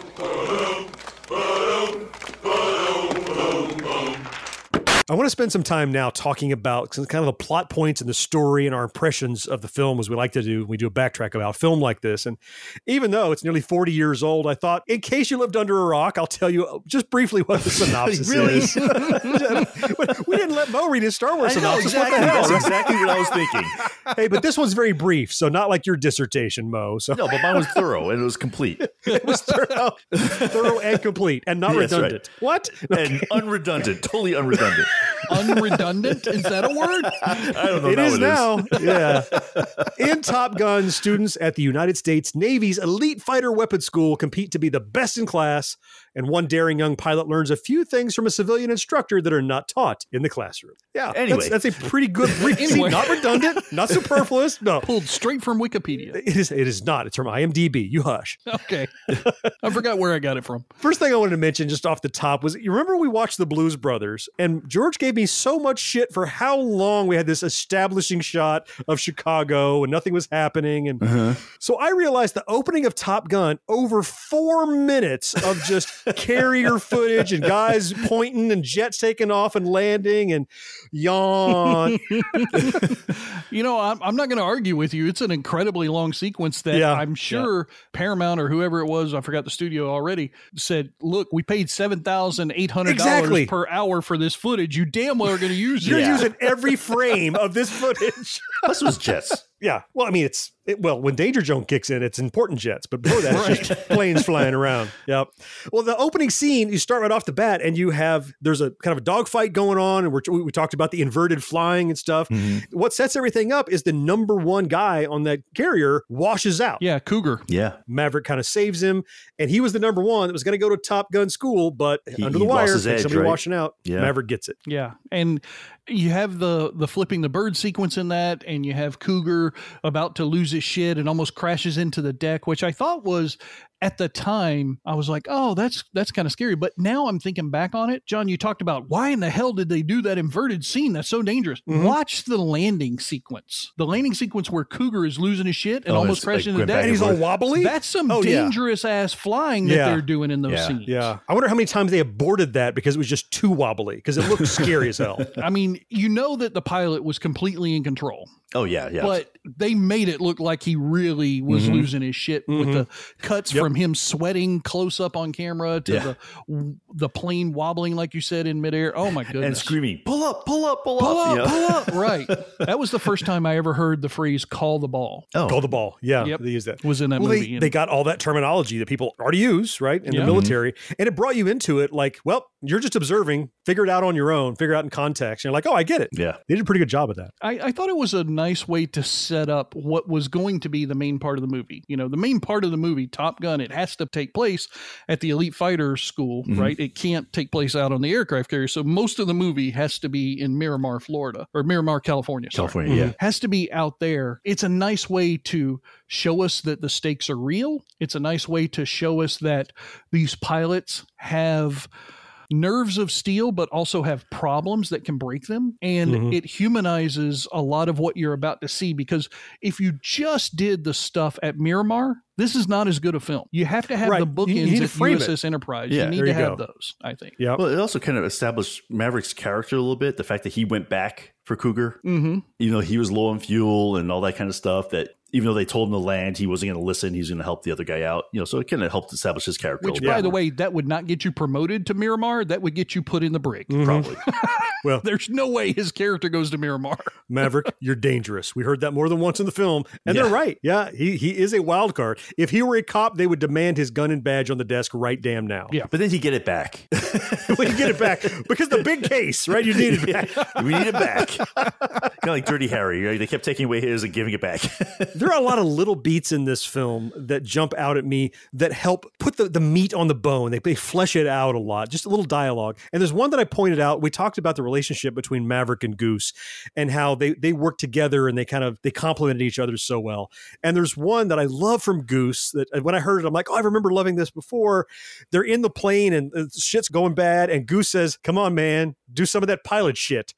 I want to spend some time now talking about kind of the plot points and the story and our impressions of the film, as we like to do when we do a backtrack about a film like this. And even though it's nearly 40 years old, I thought, in case you lived under a rock, I'll tell you just briefly what the synopsis is. We didn't let Mo read his Star Wars synopsis. Exactly. That's exactly what I was thinking. Hey, but this one's very brief, so not like your dissertation, Mo. So. No, but mine was thorough and it was complete. It was thorough and complete and not redundant. Right. What? And unredundant, totally unredundant. Unredundant? Is that a word? I don't know. It is now. Yeah. In Top Gun, students at the United States Navy's elite fighter weapons school compete to be the best in class, and one daring young pilot learns a few things from a civilian instructor that are not taught in the classroom. Yeah. Anyway. That's a pretty good anyway. Not redundant, not superfluous. No. Pulled straight from Wikipedia. It is not. It's from IMDb. You hush. Okay. I forgot where I got it from. First thing I wanted to mention just off the top was, you remember we watched The Blues Brothers, and George gave me so much shit for how long we had this establishing shot of Chicago and nothing was happening. And so I realized the opening of Top Gun, over 4 minutes of just carrier footage and guys pointing and jets taking off and landing and yawn. You know, I'm not going to argue with you. It's an incredibly long sequence that I'm sure Paramount or whoever it was, I forgot the studio already, said, look, we paid $7,800 per hour for this footage. You damn well are going to use it. You're using every frame of this footage. This was jets. Yeah. Well, I mean, when Danger Zone kicks in, it's important jets, but before that, it's just planes flying around. Yep. Well, the opening scene, you start right off the bat, and there's a kind of a dogfight going on, and we talked about the inverted flying and stuff. Mm-hmm. What sets everything up is the number one guy on that carrier washes out. Yeah, Cougar. Yeah. Maverick kind of saves him, and he was the number one that was going to go to Top Gun school, but under the wire, somebody washing out, Maverick gets it. Yeah, and you have the flipping the bird sequence in that, and you have Cougar about to lose his shit and almost crashes into the deck, which I thought was, at the time, I was like, oh, that's kind of scary. But now I'm thinking back on it. John, you talked about why in the hell did they do that inverted scene? That's so dangerous. Mm-hmm. Watch the landing sequence. The landing sequence where Cougar is losing his shit and almost crashing into the deck. And he's all wobbly? That's some dangerous ass flying that they're doing in those scenes. Yeah. I wonder how many times they aborted that because it was just too wobbly, because it looked scary as hell. I mean, you know that the pilot was completely in control. Oh, yeah. But they made it look like he really was losing his shit with the cuts from him sweating close up on camera to the plane wobbling, like you said, in midair. Oh, my goodness. And screaming, pull up, pull up, pull up. Pull up, pull up. Right. That was the first time I ever heard the phrase call the ball. Oh. Call the ball. Yeah. Yep. They used that. Was in that movie. They got all that terminology that people already use, right, in the military. And it brought you into it like, well, you're just observing, figure it out on your own, figure it out in context. And you're like, oh, I get it. Yeah. They did a pretty good job of that. I thought it was a nice way to set up what was going to be the main part of the movie. You know, the main part of the movie, Top Gun, it has to take place at the elite fighter school, right? It can't take place out on the aircraft carrier. So most of the movie has to be in Miramar, Florida, or Miramar, California. California, has to be out there. It's a nice way to show us that the stakes are real. It's a nice way to show us that these pilots have nerves of steel, but also have problems that can break them. And it humanizes a lot of what you're about to see, because if you just did the stuff at Miramar, this is not as good a film. You have to have the bookends of USS Enterprise. Yeah, you need to have those, I think. Yeah. Well, it also kind of established Maverick's character a little bit. The fact that he went back for Cougar, you know, he was low on fuel and all that kind of stuff, that even though they told him to land, he wasn't going to listen. He's going to help the other guy out. You know, so it kind of helped establish his character. Which, by the way, that would not get you promoted to Miramar. That would get you put in the brig, probably. Well, there's no way his character goes to Miramar. Maverick, you're dangerous. We heard that more than once in the film, and they're right. Yeah, he is a wild card. If he were a cop, they would demand his gun and badge on the desk right damn now. Yeah, but then he'd get it back. Well, you get it back because the big case, right? You need it back. We need it back. Kind of like Dirty Harry, right? They kept taking away his and giving it back. There are a lot of little beats in this film that jump out at me that help put the meat on the bone. They flesh it out a lot, just a little dialogue. And there's one that I pointed out. We talked about the relationship between Maverick and Goose and how they work together and they complemented each other so well. And there's one that I love from Goose that when I heard it, I'm like, oh, I remember loving this before. They're in the plane and shit's going bad. And Goose says, come on, man, do some of that pilot shit.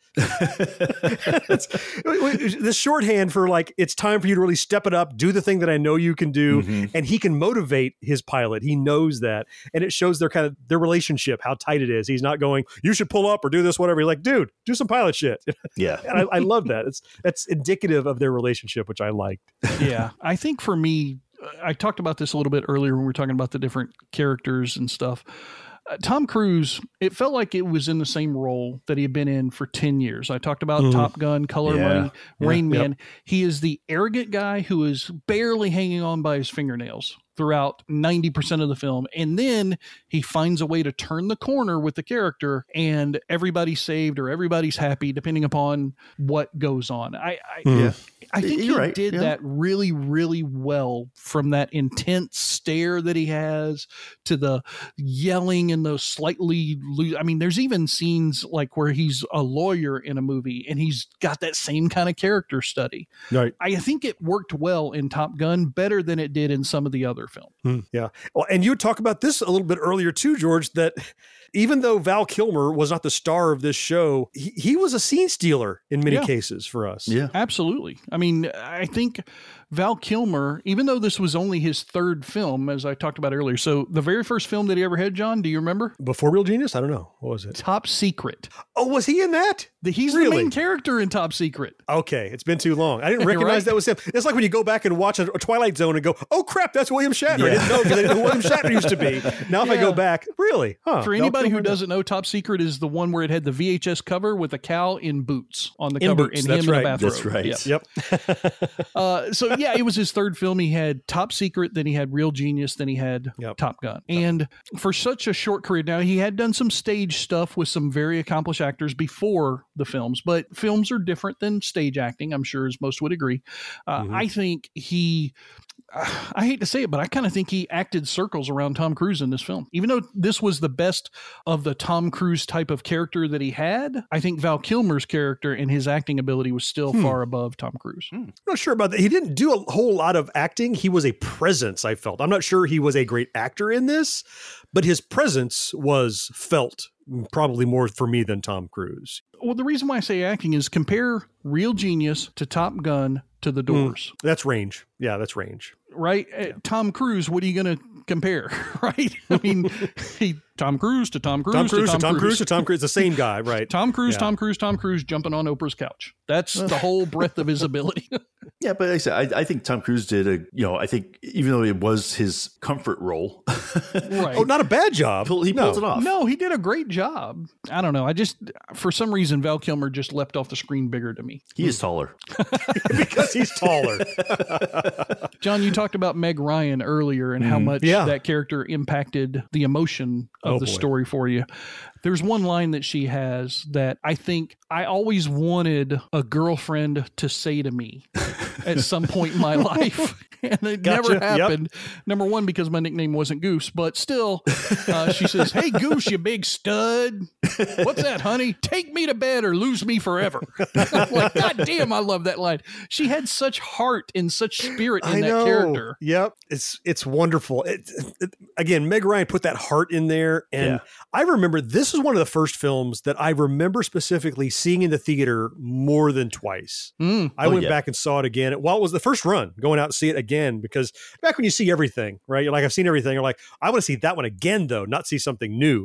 This shorthand for like, it's time for you to really step it up, do the thing that I know you can do. And he can motivate his pilot. He knows that. And it shows their relationship, how tight it is. He's not going, you should pull up or do this, whatever. You're like, dude, do some pilot shit. Yeah. And I love that. That's indicative of their relationship, which I liked. Yeah. I think for me, I talked about this a little bit earlier when we were talking about the different characters and stuff. Tom Cruise, it felt like it was in the same role that he had been in for 10 years. I talked about Top Gun, Color Money, Rain Man. He is the arrogant guy who is barely hanging on by his fingernails throughout 90% of the film. And then he finds a way to turn the corner with the character and everybody's saved or everybody's happy, depending upon what goes on. I think he did that really, really well, from that intense stare that he has to the yelling and those slightly loose. I mean, there's even scenes like where he's a lawyer in a movie and he's got that same kind of character study. Right. I think it worked well in Top Gun, better than it did in some of the other films. Yeah. Well, and you talk about this a little bit earlier too, George, that even though Val Kilmer was not the star of this show, he was a scene stealer in many cases for us. Yeah, absolutely. I mean, I think Val Kilmer, even though this was only his third film, film, as I talked about earlier. So the very first film that he ever had, John, do you remember? Before Real Genius? I don't know. What was it? Top Secret. Oh, was he in that? He's the main character in Top Secret. Okay, it's been too long. I didn't recognize that was him. It's like when you go back and watch a Twilight Zone and go, oh crap, that's William Shatner. I didn't know because I didn't know who William Shatner used to be. Now if I go back, really? Huh. For anybody who doesn't know, Top Secret is the one where it had the VHS cover with a cow in boots on the cover and him in a bathrobe. That's right. Yep. So yeah, it was his third film. He had Top Secret, then he had Real Genius, then he had Top Gun. And for such a short career, now he had done some stage stuff with some very accomplished actors before the films, but films are different than stage acting, I'm sure, as most would agree. I think I hate to say it, but I kind of think he acted circles around Tom Cruise in this film. Even though this was the best of the Tom Cruise type of character that he had, I think Val Kilmer's character and his acting ability was still far above Tom Cruise. I'm not sure about that. He didn't do a whole lot of acting. He was a presence, I felt. I'm not sure he was a great actor in this, but his presence was felt probably more for me than Tom Cruise. Well, the reason why I say acting is compare Real Genius to Top Gun to The Doors. That's range. Yeah, that's range. Right? Yeah. Tom Cruise, what are you going to compare? Right? I mean, Tom Cruise to Tom Cruise to Tom Cruise to Tom Cruise, the same guy, right? Tom Cruise jumping on Oprah's couch. That's the whole breadth of his ability. Yeah, but like I said, I think Tom Cruise did I think even though it was his comfort role. Right. Oh, not a bad job. He pulled it off. No, he did a great job. I don't know. For some reason, Val Kilmer just leapt off the screen bigger to me. He is taller. Because he's taller. John, you talked about Meg Ryan earlier and how much that character impacted the emotion of the story for you. There's one line that she has that I think I always wanted a girlfriend to say to me at some point in my life. And it never happened. Yep. Number one, because my nickname wasn't Goose, but still, she says, "Hey, Goose, you big stud. What's that, honey? Take me to bed or lose me forever." I'm like, God damn, I love that line. She had such heart and such spirit in that character. Yep. It's wonderful. Again, Meg Ryan put that heart in there. And I remember this is one of the first films that I remember specifically seeing in the theater more than twice. I went back and saw it again. While it was the first run, going out to see it again, because back when you see everything, right? You're like, I've seen everything. You're like, I want to see that one again, though, not see something new.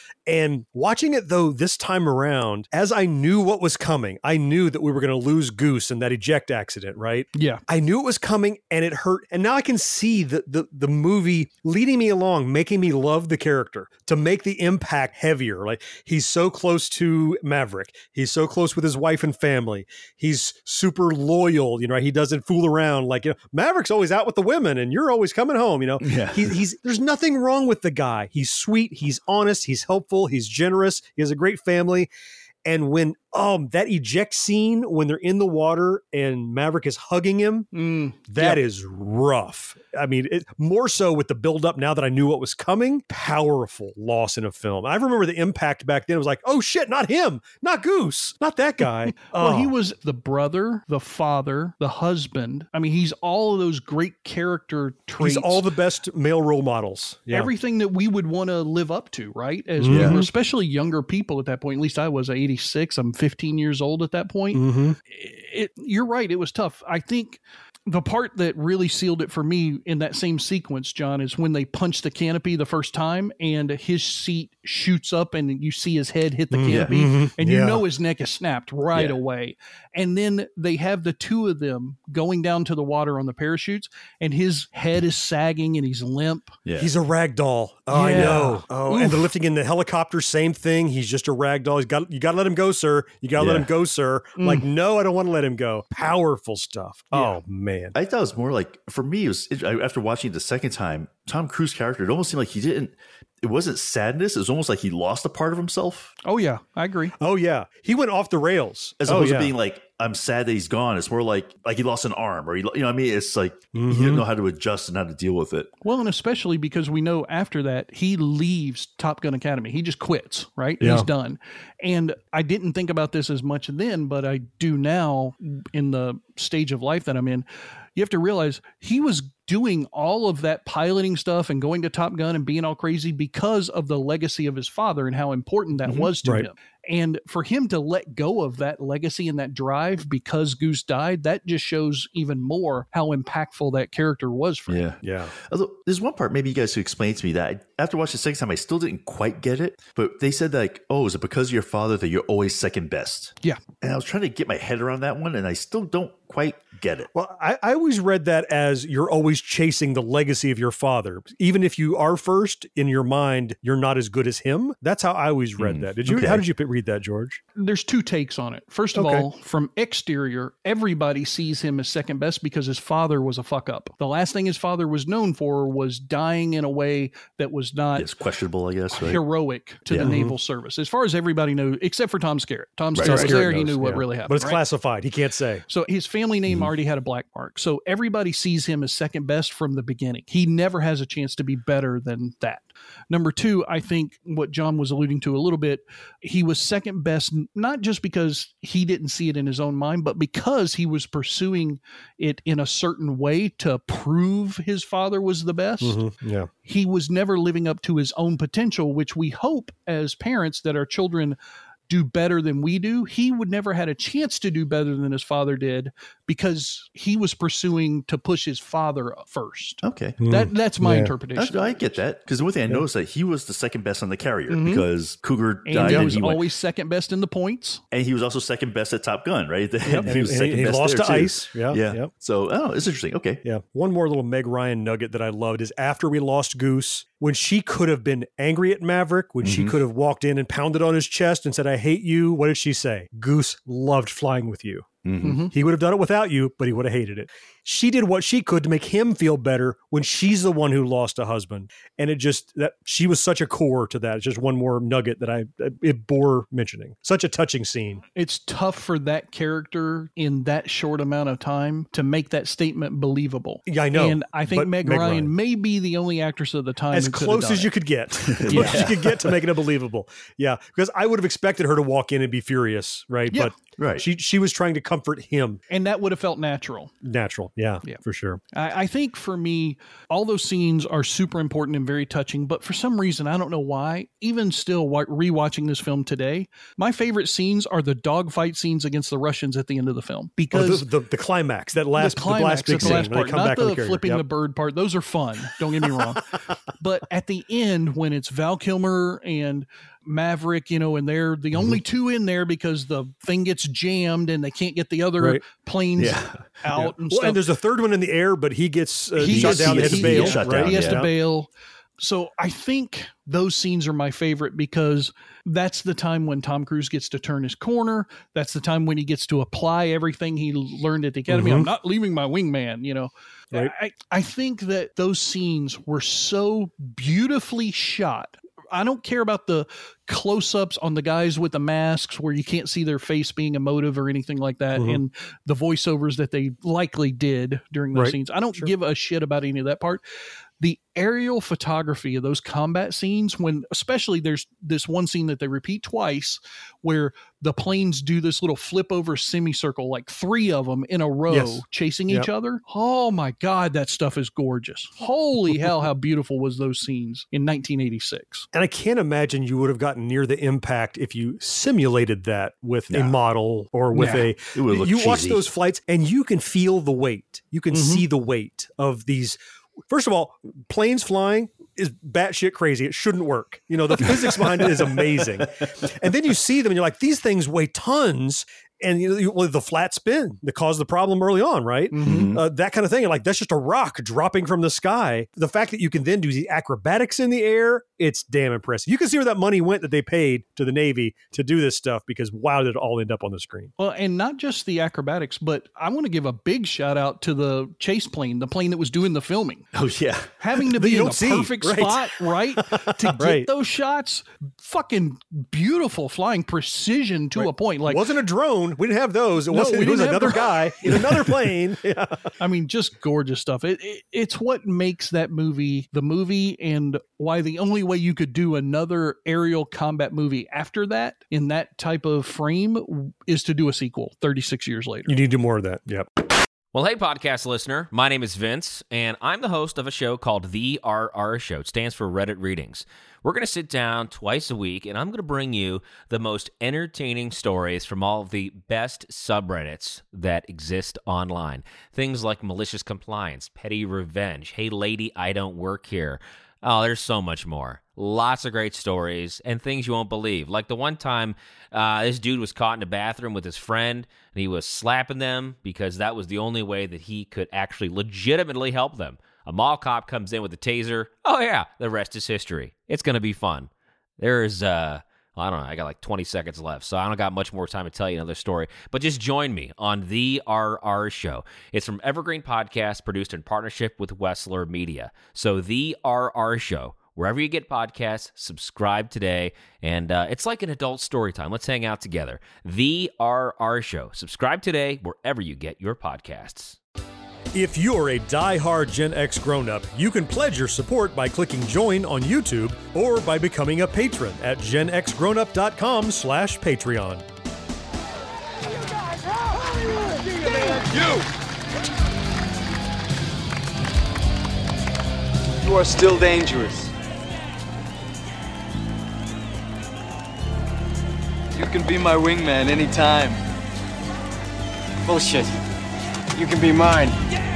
And watching it, though, this time around, as I knew what was coming, I knew that we were going to lose Goose in that eject accident, right? Yeah. I knew it was coming and it hurt. And now I can see the movie leading me along, making me love the character to make the impact heavier. Like, he's so close to Maverick. He's so close with his wife and family. He's super loyal. He doesn't fool around. Like, Maverick's always out with the women and you're always coming home. He's there's nothing wrong with the guy. He's sweet. He's honest. He's helpful. He's generous. He has a great family. And when that eject scene, when they're in the water and Maverick is hugging him, that is rough. I mean, more so with the buildup now that I knew what was coming. Powerful loss in a film. I remember the impact back then. It was like, oh shit, not him, not Goose, not that guy. Well, he was the brother, the father, the husband. I mean, he's all of those great character traits. He's all the best male role models. Yeah. Everything that we would want to live up to, right? As we were, especially younger people at that point. At least I was 86. I'm 15 years old at that point. You're right. It was tough. I think the part that really sealed it for me in that same sequence, John, is when they punch the canopy the first time and his seat shoots up and you see his head hit the canopy and you know his neck is snapped right away. And then they have the two of them going down to the water on the parachutes and his head is sagging and he's limp. He's a rag doll. Oh, I know. Oh, and the lifting in the helicopter, same thing. He's just a rag doll. You got to let him go, sir. You got to let him go, sir. Like, no, I don't want to let him go. Powerful stuff. Oh, man. I thought it was more like, for me, after watching it the second time, Tom Cruise character, it almost seemed like it wasn't sadness. It was almost like he lost a part of himself. Oh, yeah. I agree. Oh, yeah. He went off the rails. As opposed to being like, I'm sad that he's gone. It's more like he lost an arm or, it's like he didn't know how to adjust and how to deal with it. Well, and especially because we know after that, he leaves Top Gun Academy. He just quits, right? Yeah. He's done. And I didn't think about this as much then, but I do now in the stage of life that I'm in. You have to realize he was doing all of that piloting stuff and going to Top Gun and being all crazy because of the legacy of his father and how important that was to him. And for him to let go of that legacy and that drive because Goose died, that just shows even more how impactful that character was for him. Yeah. Although there's one part maybe you guys could explain to me that after watching the second time, I still didn't quite get it. But they said like, oh, is it because of your father that you're always second best? Yeah. And I was trying to get my head around that one, and I still don't quite get it. Well, I always read that as you're always chasing the legacy of your father. Even if you are first, in your mind, you're not as good as him. That's how I always read that. Did you? Okay. How did you read that, George? There's two takes on it. First of all, from exterior, everybody sees him as second best because his father was a fuck up. The last thing his father was known for was dying in a way that was not It's questionable, I guess. Right? heroic to the naval service. As far as everybody knows, except for Tom Skerritt. Tom Skerritt was Skerritt there. He knows, knew what really happened. But it's right? classified. He can't say. So his family name already had a black mark. So everybody sees him as second best from the beginning. He never has a chance to be better than that. Number two, I think what John was alluding to a little bit, he was second best, not just because he didn't see it in his own mind, but because he was pursuing it in a certain way to prove his father was the best. Yeah. He was never living up to his own potential, which we hope as parents that our children do better than we do. He would never had a chance to do better than his father did because he was pursuing to push his father up first. Okay. That's my interpretation. I get that. Because the one thing I noticed that he was the second best on the carrier because Cougar died. And he and was he went- always second best in the points. And he was also second best at Top Gun, right? Yep. He was second he best lost there, to too. Ice. Yeah. Yep. So, oh, it's interesting. Okay. Yeah. One more little Meg Ryan nugget that I loved is after we lost Goose, when she could have been angry at Maverick, when she could have walked in and pounded on his chest and said, I hate you, what did she say? Goose loved flying with you. He would have done it without you, but he would have hated it. She did what she could to make him feel better when she's the one who lost a husband. And that she was such a core to that. It's just one more nugget that it bore mentioning. Such a touching scene. It's tough for that character in that short amount of time to make that statement believable. Yeah, I know. And I think Meg Ryan may be the only actress of the time as who could have close done as you it. could get. Close as you could get to making it believable. Yeah. Because I would have expected her to walk in and be furious, right? Yeah. But she was trying to comfort him. And that would have felt natural. Natural. Yeah. For sure. I think for me, all those scenes are super important and very touching, but for some reason, I don't know why, even still rewatching this film today, my favorite scenes are the dogfight scenes against the Russians at the end of the film. Because the climax, that last, the last big scene, part, when they come not back on the the carrier. flipping the bird part. Those are fun. Don't get me wrong. But at the end, when it's Val Kilmer and Maverick, and they're the only two in there because the thing gets jammed and they can't get the other planes out. And stuff. And there's a third one in the air, but he gets shot down. He has to bail. He has to bail. So I think those scenes are my favorite because that's the time when Tom Cruise gets to turn his corner. That's the time when he gets to apply everything he learned at the Academy. I'm not leaving my wingman, Right. I think that those scenes were so beautifully shot. I don't care about the close-ups on the guys with the masks where you can't see their face being emotive or anything like that, and the voiceovers that they likely did during those scenes. I don't give a shit about any of that part. The aerial photography of those combat scenes, when especially there's this one scene that they repeat twice where the planes do this little flip over semicircle, like 3 of them in a row chasing each other. Oh my God, that stuff is gorgeous. Holy hell, how beautiful was those scenes in 1986. And I can't imagine you would have gotten near the impact if you simulated that with a model or with It would look you watch cheesy. those flights and you can feel the weight. You can see the weight of these. First of all, planes flying is batshit crazy. It shouldn't work. The physics behind it is amazing. And then you see them and you're like, these things weigh tons. And the flat spin that caused the problem early on, right? That kind of thing. Like, that's just a rock dropping from the sky. The fact that you can then do the acrobatics in the air, it's damn impressive. You can see where that money went that they paid to the Navy to do this stuff because wow, did it all end up on the screen. Well, and not just the acrobatics, but I want to give a big shout out to the chase plane, the plane that was doing the filming. Oh, yeah. Having to be in the perfect spot, right? To get those shots, fucking beautiful flying precision to a point. Like, it wasn't a drone. We didn't have those. It was another guy in another plane. Yeah. I mean, just gorgeous stuff. It's what makes that movie the movie, and why the only way you could do another aerial combat movie after that in that type of frame is to do a sequel 36 years later. You need to do more of that. Yep. Well, hey, podcast listener. My name is Vince, and I'm the host of a show called The RR Show. It stands for Reddit Readings. We're going to sit down twice a week, and I'm going to bring you the most entertaining stories from all of the best subreddits that exist online. Things like malicious compliance, petty revenge, hey, lady, I don't work here. Oh, there's so much more. Lots of great stories and things you won't believe. Like the one time this dude was caught in a bathroom with his friend and he was slapping them because that was the only way that he could actually legitimately help them. A mall cop comes in with a taser. Oh, yeah, the rest is history. It's going to be fun. There's, I don't know, I got like 20 seconds left, so I don't got much more time to tell you another story. But just join me on The RR Show. It's from Evergreen Podcast, produced in partnership with Wessler Media. So The RR Show. Wherever you get podcasts, subscribe today. And it's like an adult story time. Let's hang out together. The RR Show. Subscribe today wherever you get your podcasts. If you're a die-hard Gen X grown-up, you can pledge your support by clicking join on YouTube or by becoming a patron at genxgrownup.com/Patreon. You are still dangerous. You can be my wingman anytime. Bullshit. You can be mine.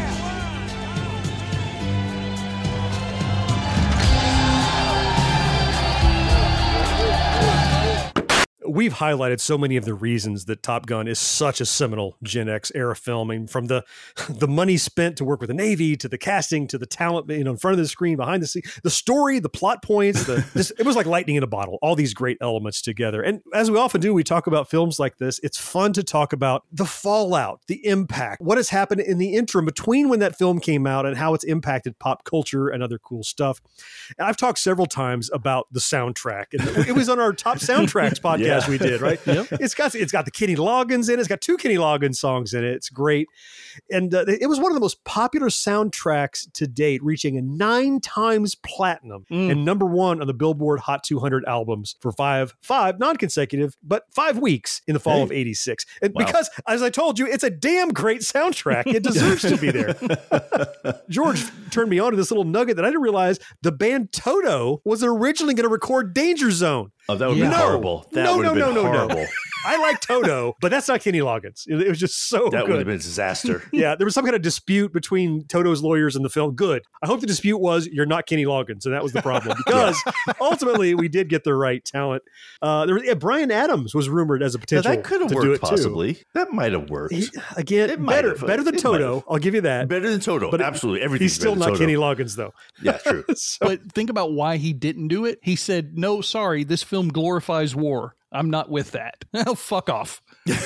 We've highlighted so many of the reasons that Top Gun is such a seminal Gen X era film. I mean, from the money spent to work with the Navy, to the casting, to the talent, in front of the screen, behind the scene, the story, the plot points. It was like lightning in a bottle. All these great elements together. And as we often do, we talk about films like this. It's fun to talk about the fallout, the impact, what has happened in the interim between when that film came out and how it's impacted pop culture and other cool stuff. And I've talked several times about the soundtrack, and it was on our top soundtracks podcast. We did, right? Yep. It's got the Kenny Loggins in it. It's got 2 Kenny Loggins songs in it. It's great. And it was one of the most popular soundtracks to date, reaching a 9 times platinum and #1 on the Billboard Hot 200 albums for five non-consecutive, but 5 weeks in the fall of '86. And because, as I told you, it's a damn great soundtrack. It deserves to be there. George turned me on to this little nugget that I didn't realize the band Toto was originally going to record Danger Zone. Oh, that would have been horrible. That would have been horrible. No. I like Toto, but that's not Kenny Loggins. It was just so good. That would have been a disaster. Yeah, there was some kind of dispute between Toto's lawyers and the film. Good. I hope the dispute was you're not Kenny Loggins, and that was the problem. Because ultimately, we did get the right talent. Bryan Adams was rumored as a potential that could have worked, possibly. That might have worked. Better than Toto. I'll give you that. Better than Toto. But absolutely. Everything's he's still not Toto. Kenny Loggins, though. Yeah, true. But think about why he didn't do it. He said, no, sorry, this film glorifies war. I'm not with that. Oh, fuck off.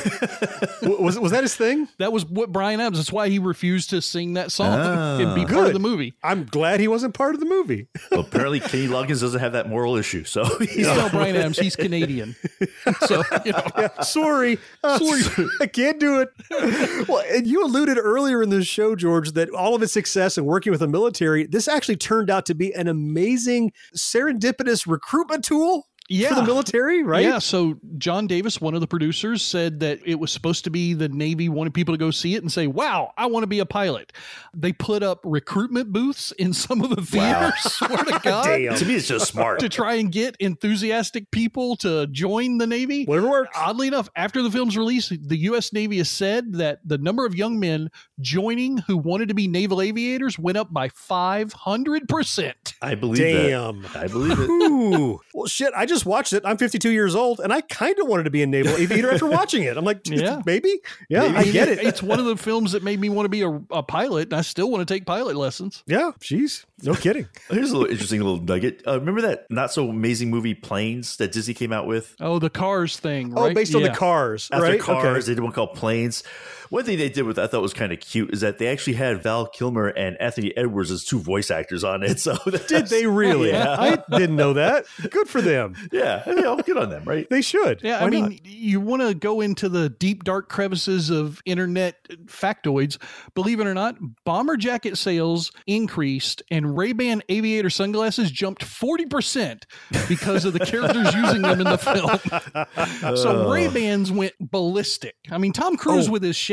Was that his thing? That was what Bryan Adams. That's why he refused to sing that song and be part of the movie. I'm glad he wasn't part of the movie. Well, apparently Kenny Loggins doesn't have that moral issue. So he's not Bryan Adams. He's Canadian. So sorry, I can't do it. Well, and you alluded earlier in the show, George, that all of its success in working with the military, this actually turned out to be an amazing serendipitous recruitment tool. For the military, right? Yeah. So John Davis, one of the producers, said that it was supposed to be the Navy wanted people to go see it and say, wow, I want to be a pilot. They put up recruitment booths in some of the theaters. Swear to God. Damn. To me, it's just smart. To try and get enthusiastic people to join the Navy. Whatever works. Oddly enough, after the film's release, the U.S. Navy has said that the number of young men joining who wanted to be naval aviators went up by 500%. I believe that. I believe it. Ooh. Well, shit, I just watched it. I'm 52 years old, and I kind of wanted to be a naval aviator after watching it. I'm like, maybe? Yeah, maybe. I get it. It's one of the films that made me want to be a pilot, and I still want to take pilot lessons. Yeah, jeez. No kidding. Here's a little interesting little nugget. Remember that not so amazing movie Planes that Disney came out with? Oh, the Cars thing, right? Oh, based on the Cars, After right? Cars, they did one called Planes. One thing they did with I thought was kind of cute is that they actually had Val Kilmer and Anthony Edwards as 2 voice actors on it. So did they really? Yeah. I didn't know that. Good for them. Yeah, good on them, right? They should. Yeah, I mean, you want to go into the deep, dark crevices of internet factoids. Believe it or not, bomber jacket sales increased and Ray-Ban aviator sunglasses jumped 40% because of the characters using them in the film. So Ray-Bans went ballistic. I mean, Tom Cruise with his shades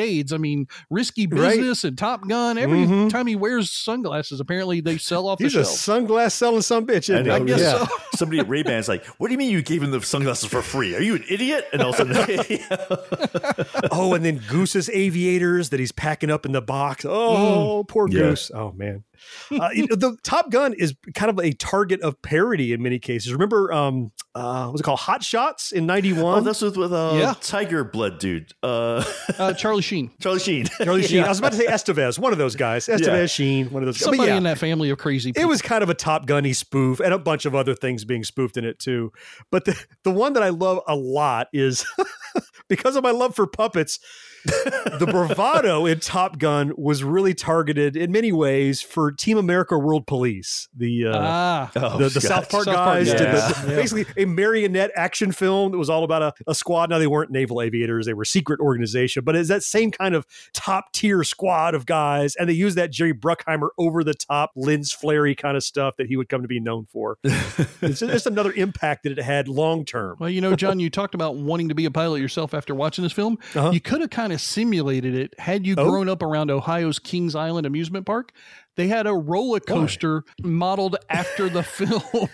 decades. I mean, Risky Business and Top Gun. Every time he wears sunglasses, apparently they sell off the shelf. He's a sunglass selling sumbitch. I guess so. Somebody at Ray-Ban's like, what do you mean you gave him the sunglasses for free? Are you an idiot? And all of a sudden, oh, and then Goose's aviators that he's packing up in the box. Oh, poor Goose. Oh, man. The Top Gun is kind of a target of parody in many cases. Remember, what was it called? Hot Shots in 91? Oh, that's with Tiger Blood dude. Charlie Sheen. Charlie Sheen. Charlie Sheen. I was about to say Estevez, one of those guys. Estevez, Sheen, one of those guys. Somebody in that family of crazy people. It was kind of a Top Gun-y spoof and a bunch of other things being spoofed in it too. But the one that I love a lot is because of my love for puppets, the bravado in Top Gun was really targeted in many ways for Team America World Police. The South Park guys did basically a marionette action film that was all about a squad. Now, they weren't naval aviators. They were a secret organization, but it's that same kind of top tier squad of guys. And they used that Jerry Bruckheimer over the top lens flary kind of stuff that he would come to be known for. It's just another impact that it had long term. Well, John, you talked about wanting to be a pilot yourself after watching this film. You could have kind of simulated it had you grown up around Ohio's Kings Island amusement park. They had a roller coaster modeled after the film.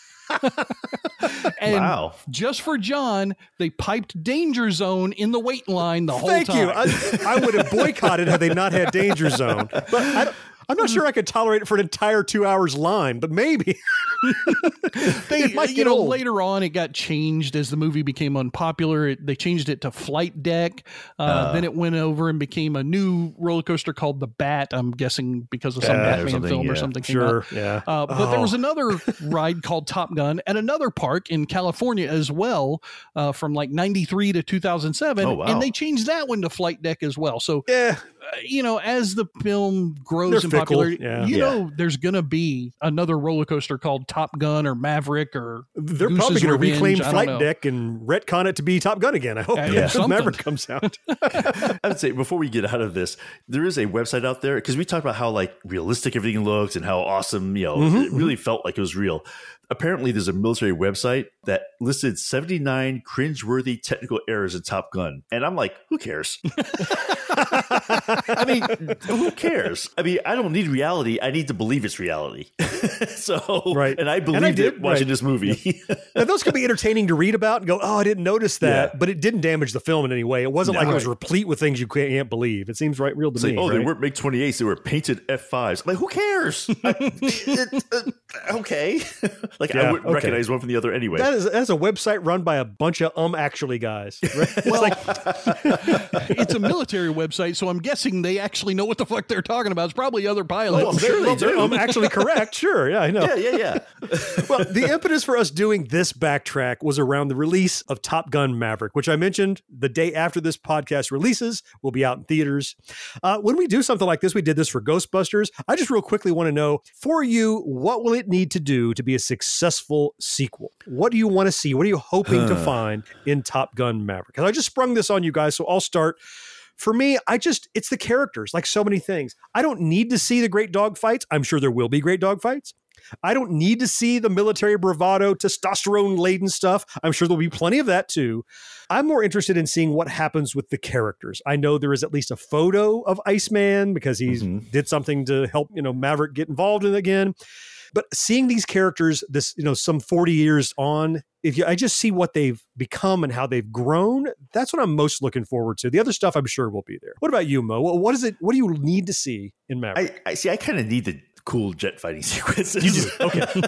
And just for John, they piped Danger Zone in the wait line the whole time. Thank you. I would have boycotted had they not had Danger Zone. But I'm not sure I could tolerate it for an entire 2 hours line, but maybe. Later on, it got changed as the movie became unpopular. They changed it to Flight Deck. Then it went over and became a new roller coaster called the Bat. I'm guessing because of some Batman film or something. Sure, But there was another ride called Top Gun at another park in California as well, from like 93 to 2007. Oh, wow. And they changed that one to Flight Deck as well. So, as the film grows in popularity, there's going to be another roller coaster called Top Gun or Maverick or they're Goose's probably going to Revenge. reclaim Flight Deck and retcon it to be Top Gun again. I hope Maverick comes out. I would say before we get out of this, there is a website out there because we talked about how like realistic everything looks and how awesome, it really felt like it was real. Apparently, there's a military website that listed 79 cringeworthy technical errors in Top Gun. And I'm like, who cares? I mean, who cares? I mean, I don't need reality. I need to believe it's reality. And I believed it watching this movie. Now, those could be entertaining to read about and go, oh, I didn't notice that. But it didn't damage the film in any way. It wasn't like it was replete with things you can't believe. It seems real to me. They weren't MiG-28s. They were painted F5s. I'm like, who cares? Okay. I wouldn't recognize one from the other anyway. That's a website run by a bunch of actually guys. Right? Well, it's a military website, so I'm guessing they actually know what the fuck they're talking about. It's probably other pilots. I'm sure they do. I'm actually correct. Sure. Yeah, I know. Yeah. Well, the impetus for us doing this backtrack was around the release of Top Gun Maverick, which I mentioned the day after this podcast releases will be out in theaters. When we do something like this, we did this for Ghostbusters. I just real quickly want to know, for you, what will it need to do to be a successful sequel? What do you want to see? What are you hoping to find in Top Gun Maverick? Because I just sprung this on you guys, so I'll start. For me, it's the characters, like so many things. I don't need to see the great dogfights. I'm sure there will be great dogfights. I don't need to see the military bravado, testosterone-laden stuff. I'm sure there'll be plenty of that too. I'm more interested in seeing what happens with the characters. I know there is at least a photo of Iceman because he did something to help, Maverick get involved in it again. But seeing these characters, some 40 years on, I just see what they've become and how they've grown, that's what I'm most looking forward to. The other stuff I'm sure will be there. What about you, Mo? What do you need to see in Maverick? I kind of need the cool jet fighting sequences. You do?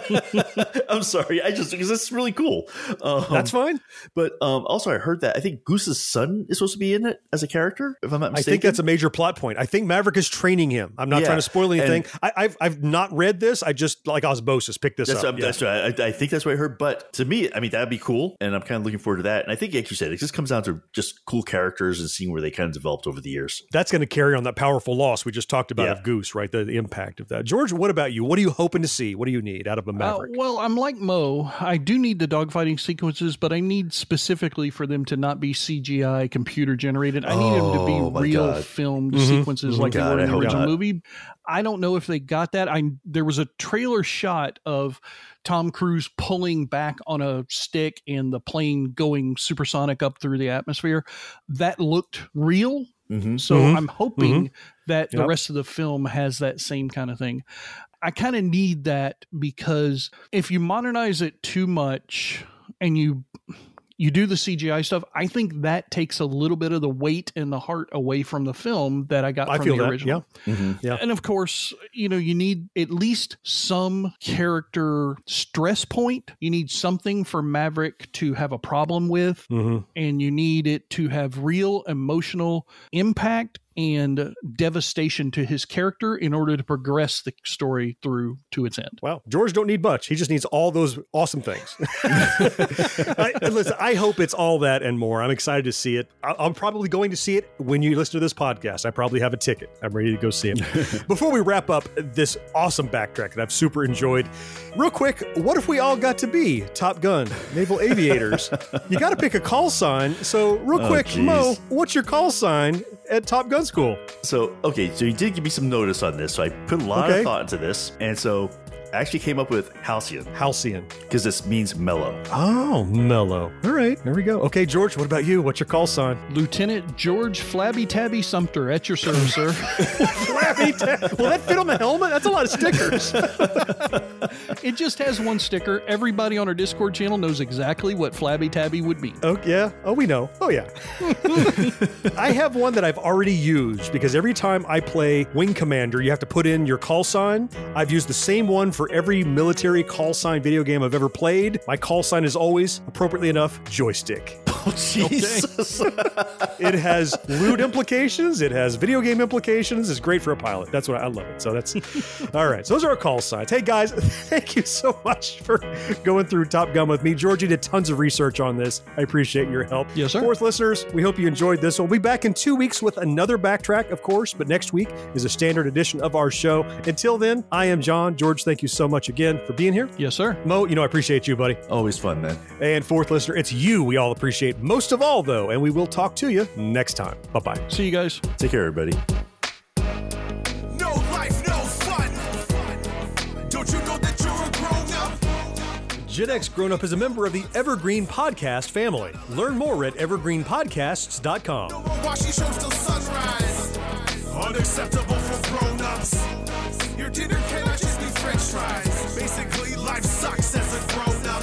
Okay. I'm sorry. Because it's really cool. That's fine. But also I heard that I think Goose's son is supposed to be in it as a character, if I'm not mistaken. I think that's a major plot point. I think Maverick is training him. I'm not trying to spoil anything. I've not read this. I just, like osmosis, picked this up. That's right. I think that's what I heard. But to me, I mean, that'd be cool. And I'm kind of looking forward to that. And I think, like you said, it just comes down to just cool characters and seeing where they kind of developed over the years. That's going to carry on that powerful loss we just talked about of Goose, right? The impact of that. George, what about you? What are you hoping to see? What do you need out of a Maverick? Well, I'm like Mo. I do need the dogfighting sequences, but I need specifically for them to not be CGI computer generated. I need them to be real filmed sequences like they were in the original movie. I don't know if they got that. There was a trailer shot of Tom Cruise pulling back on a stick and the plane going supersonic up through the atmosphere. That looked real. So I'm hoping that the rest of the film has that same kind of thing. I kind of need that because if you modernize it too much and you do the CGI stuff, I think that takes a little bit of the weight and the heart away from the film that I got from the original. Yeah. And of course, you need at least some character stress point. You need something for Maverick to have a problem with, and you need it to have real emotional impact and devastation to his character in order to progress the story through to its end. Wow. George don't need much. He just needs all those awesome things. Listen, I hope it's all that and more. I'm excited to see it. I'm probably going to see it when you listen to this podcast. I probably have a ticket. I'm ready to go see it. Before we wrap up this awesome backtrack that I've super enjoyed, real quick, what if we all got to be Top Gun, naval aviators? You got to pick a call sign. So real quick, Mo, what's your call sign at Top Gun school? So you did give me some notice on this, so I put a lot of thought into this, and so I actually came up with Halcyon. Because this means mellow. Oh, mellow. All right, there we go. Okay, George, what about you? What's your call sign? Lieutenant George Flabby Tabby Sumter, at your service, sir. Flabby Tabby. Will that fit on the helmet? That's a lot of stickers. It just has one sticker. Everybody on our Discord channel knows exactly what Flabby Tabby would be. Oh, yeah? Oh, we know. Oh, yeah. I have one that I've already used because every time I play Wing Commander, you have to put in your call sign. I've used the same one for every military call sign video game I've ever played. My call sign is always, appropriately enough, joystick. Oh, Jesus. It has lewd implications. It has video game implications. It's great for a pilot. That's what I love it. So that's all right. So those are our call signs. Hey, guys, thank you so much for going through Top Gun with me. Georgie did tons of research on this. I appreciate your help. Yes, sir. Fourth listeners, we hope you enjoyed this. We'll be back in 2 weeks with another backtrack, of course, but next week is a standard edition of our show. Until then, I am John. George, thank you so much again for being here. Yes, sir. Mo, I appreciate you, buddy. Always fun, man. And fourth listener, it's you we all appreciate most of all, though, and we will talk to you next time. Bye-bye. See you guys. Take care, everybody. No life, no fun. Don't you know that you're a grown-up? Gen X Grown Up is a member of the Evergreen Podcast family. Learn more at evergreenpodcasts.com. Watching shows till sunrise. Unacceptable for grown-ups. Your dinner cannot just be French fries. Basically, life sucks as a grown-up.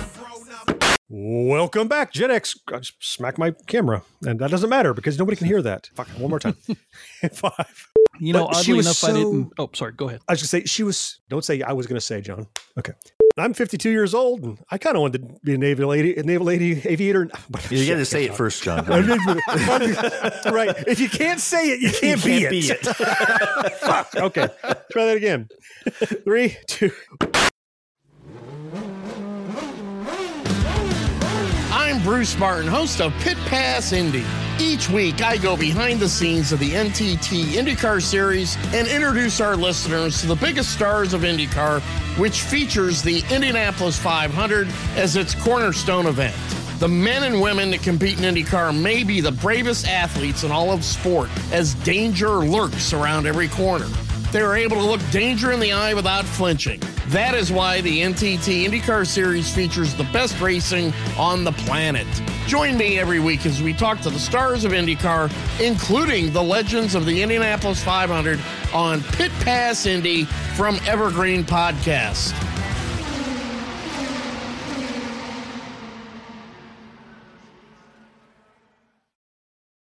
Welcome back, Gen X. I just smacked my camera, and that doesn't matter because nobody can hear that. Fuck, one more time. 5. Oddly enough, I didn't. Oh, sorry. Go ahead. I was going to say, don't say I was going to say, John. Okay. I'm 52 years old, and I kind of wanted to be a naval aviator. You got to say it first, John. Right. If you can't say it, you can't be it. Fuck. Okay. Try that again. 3, 2. I'm Bruce Martin, host of Pit Pass Indy. Each week, I go behind the scenes of the NTT IndyCar Series and introduce our listeners to the biggest stars of IndyCar, which features the Indianapolis 500 as its cornerstone event. The men and women that compete in IndyCar may be the bravest athletes in all of sport, as danger lurks around every corner. They are able to look danger in the eye without flinching. That is why the NTT IndyCar Series features the best racing on the planet. Join me every week as we talk to the stars of IndyCar, including the legends of the Indianapolis 500 on Pit Pass Indy from Evergreen Podcast.